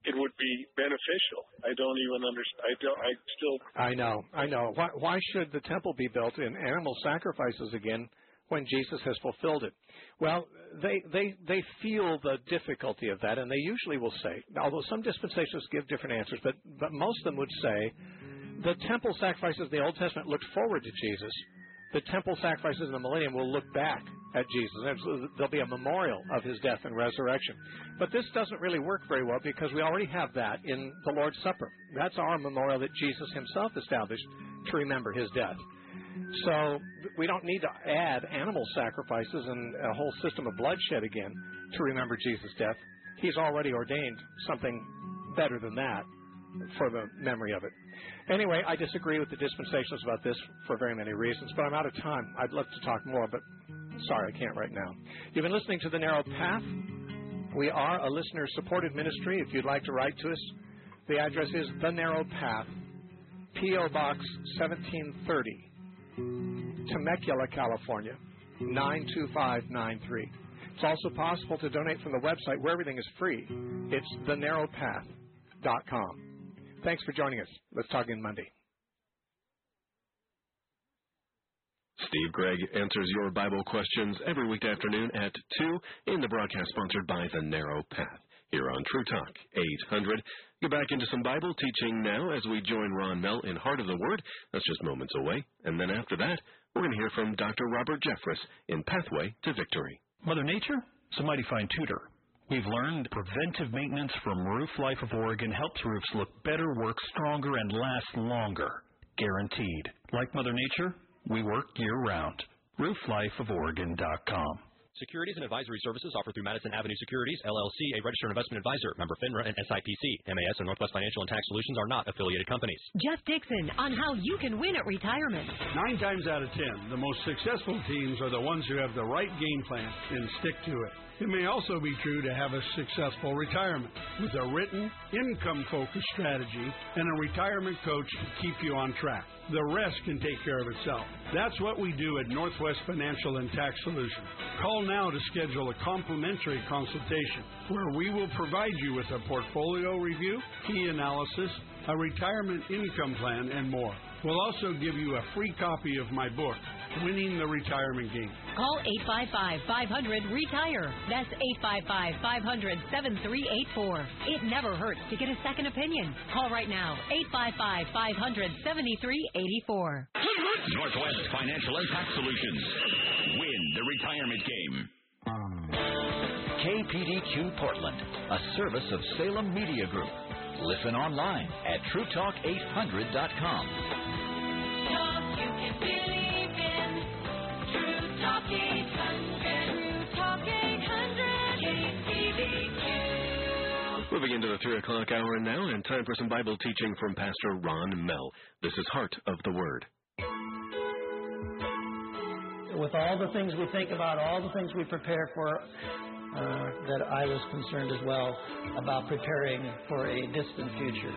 it would be beneficial. I don't even understand. I don't. I still. I know. I know. Why, why should the temple be built in animal sacrifices again when Jesus has fulfilled it? Well, they they they feel the difficulty of that, and they usually will say, although some dispensations give different answers, but but most of them would say the temple sacrifices in the Old Testament looked forward to Jesus. The temple sacrifices in the millennium will look back at Jesus. There'll be a memorial of his death and resurrection. But this doesn't really work very well because we already have that in the Lord's Supper. That's our memorial that Jesus himself established to remember his death. So we don't need to add animal sacrifices and a whole system of bloodshed again to remember Jesus' death. He's already ordained something better than that for the memory of it. Anyway, I disagree with the dispensationalists about this for very many reasons, but I'm out of time. I'd love to talk more, but sorry, I can't right now. You've been listening to The Narrow Path. We are a listener-supported ministry. If you'd like to write to us, the address is The Narrow Path, P O. Box seventeen thirty, Temecula, California, nine two five nine three. It's also possible to donate from the website where everything is free. It's the narrow path dot com. Thanks for joining us. Let's talk again Monday. Steve Gregg answers your Bible questions every weekday afternoon at two in the broadcast sponsored by The Narrow Path here on True Talk eight hundred. Get back into some Bible teaching now as we join Ron Mell in Heart of the Word. That's just moments away. And then after that, we're going to hear from Doctor Robert Jeffress in Pathway to Victory. Mother Nature is a mighty fine tutor. We've learned preventive maintenance from Roof Life of Oregon helps roofs look better, work stronger, and last longer. Guaranteed. Like Mother Nature, we work year-round. roof life of oregon dot com. Securities and advisory services offered through Madison Avenue Securities, L L C, a registered investment advisor, member FINRA and S I P C. M A S and Northwest Financial and Tax Solutions are not affiliated companies. Jeff Dixon on how you can win at retirement. Nine times out of ten, the most successful teams are the ones who have the right game plan and stick to it. It may also be true to have a successful retirement with a written, income-focused strategy and a retirement coach to keep you on track. The rest can take care of itself. That's what we do at Northwest Financial and Tax Solutions. Call now to schedule a complimentary consultation where we will provide you with a portfolio review, key analysis, a retirement income plan, and more. We'll also give you a free copy of my book, Winning the Retirement Game. Call eight five five, five hundred, RETIRE. That's eight five five, five hundred, seven three eight four. It never hurts to get a second opinion. Call right now, eight five five, five hundred, seven three eight four. Northwest Financial and Tax Solutions. Win the retirement game. K P D Q Portland, a service of Salem Media Group. Listen online at true talk eight hundred dot com. Talk you can believe in. True Talk eight hundred. True Talk eight hundred. K P D Q. Moving into the three o'clock hour now, and time for some Bible teaching from Pastor Ron Mell. This is Heart of the Word. With all the things we think about, all the things we prepare for, uh, that I was concerned as well about preparing for a distant future.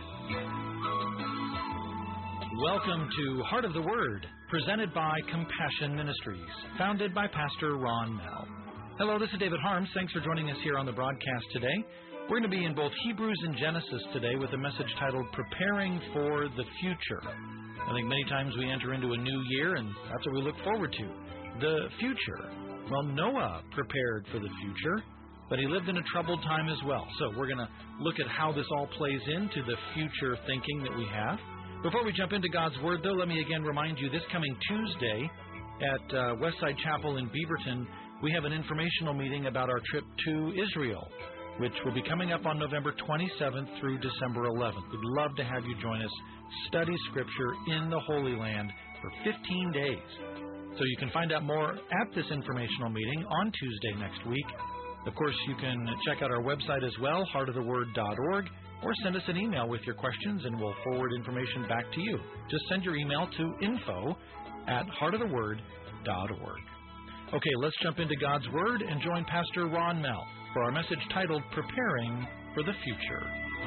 Welcome to Heart of the Word, presented by Compassion Ministries, founded by Pastor Ron Mell. Hello, this is David Harms. Thanks for joining us here on the broadcast today. We're going to be in both Hebrews and Genesis today with a message titled Preparing for the Future. I think many times we enter into a new year, and that's what we look forward to. The future. Well, Noah prepared for the future, but he lived in a troubled time as well. So we're going to look at how this all plays into the future thinking that we have. Before we jump into God's Word, though, let me again remind you, this coming Tuesday at uh, Westside Chapel in Beaverton, we have an informational meeting about our trip to Israel, which will be coming up on November twenty-seventh through December eleventh. We'd love to have you join us, study Scripture in the Holy Land for fifteen days. So you can find out more at this informational meeting on Tuesday next week. Of course, you can check out our website as well, heart of the word dot org, or send us an email with your questions, and we'll forward information back to you. Just send your email to info at heart of the word dot org. Okay, let's jump into God's Word and join Pastor Ron Mell for our message titled Preparing for the Future.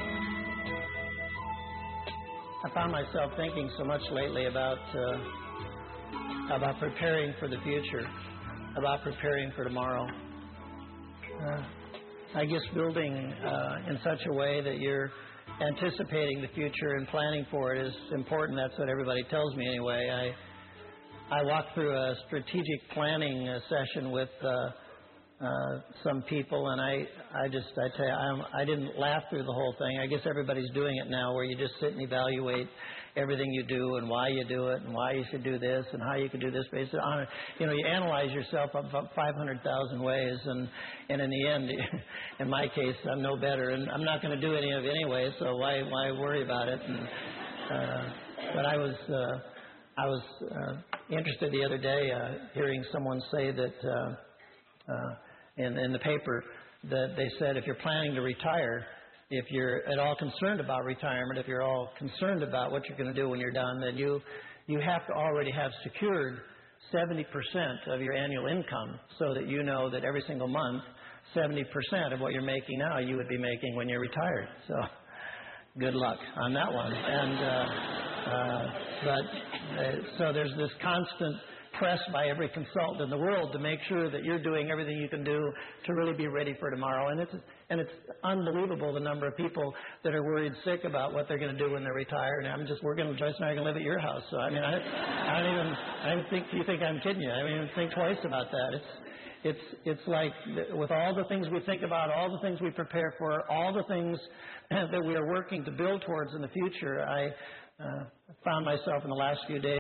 I found myself thinking so much lately about... Uh, about preparing for the future, about preparing for tomorrow. Uh, I guess building uh, in such a way that you're anticipating the future and planning for it is important. That's what everybody tells me anyway. I I walked through a strategic planning uh, session with uh, uh, some people, and I, I just, I tell you, I'm, I didn't laugh through the whole thing. I guess everybody's doing it now, where you just sit and evaluate everything you do and why you do it and why you should do this and how you could do this based on it. You know, you analyze yourself about five hundred thousand ways, and, and in the end, in my case, I'm no better, and I'm not going to do any of it anyway, so why, why worry about it? And, uh, but I was, uh, I was uh, interested the other day uh, hearing someone say that uh, uh, in, in the paper that they said if you're planning to retire, if you're at all concerned about retirement, if you're all concerned about what you're going to do when you're done, then you you have to already have secured seventy percent of your annual income, so that you know that every single month, seventy percent of what you're making now, you would be making when you're retired. So good luck on that one. And uh, uh, but uh, so there's this constant press by every consultant in the world to make sure that you're doing everything you can do to really be ready for tomorrow. And it's and it's unbelievable the number of people that are worried sick about what they're going to do when they're retired. And I'm just we're going to Joyce and I are going to live at your house. So I mean I, I don't even I don't think you think I'm kidding you. I mean think twice about that. It's it's it's like with all the things we think about, all the things we prepare for, all the things that we are working to build towards in the future. I uh, found myself in the last few days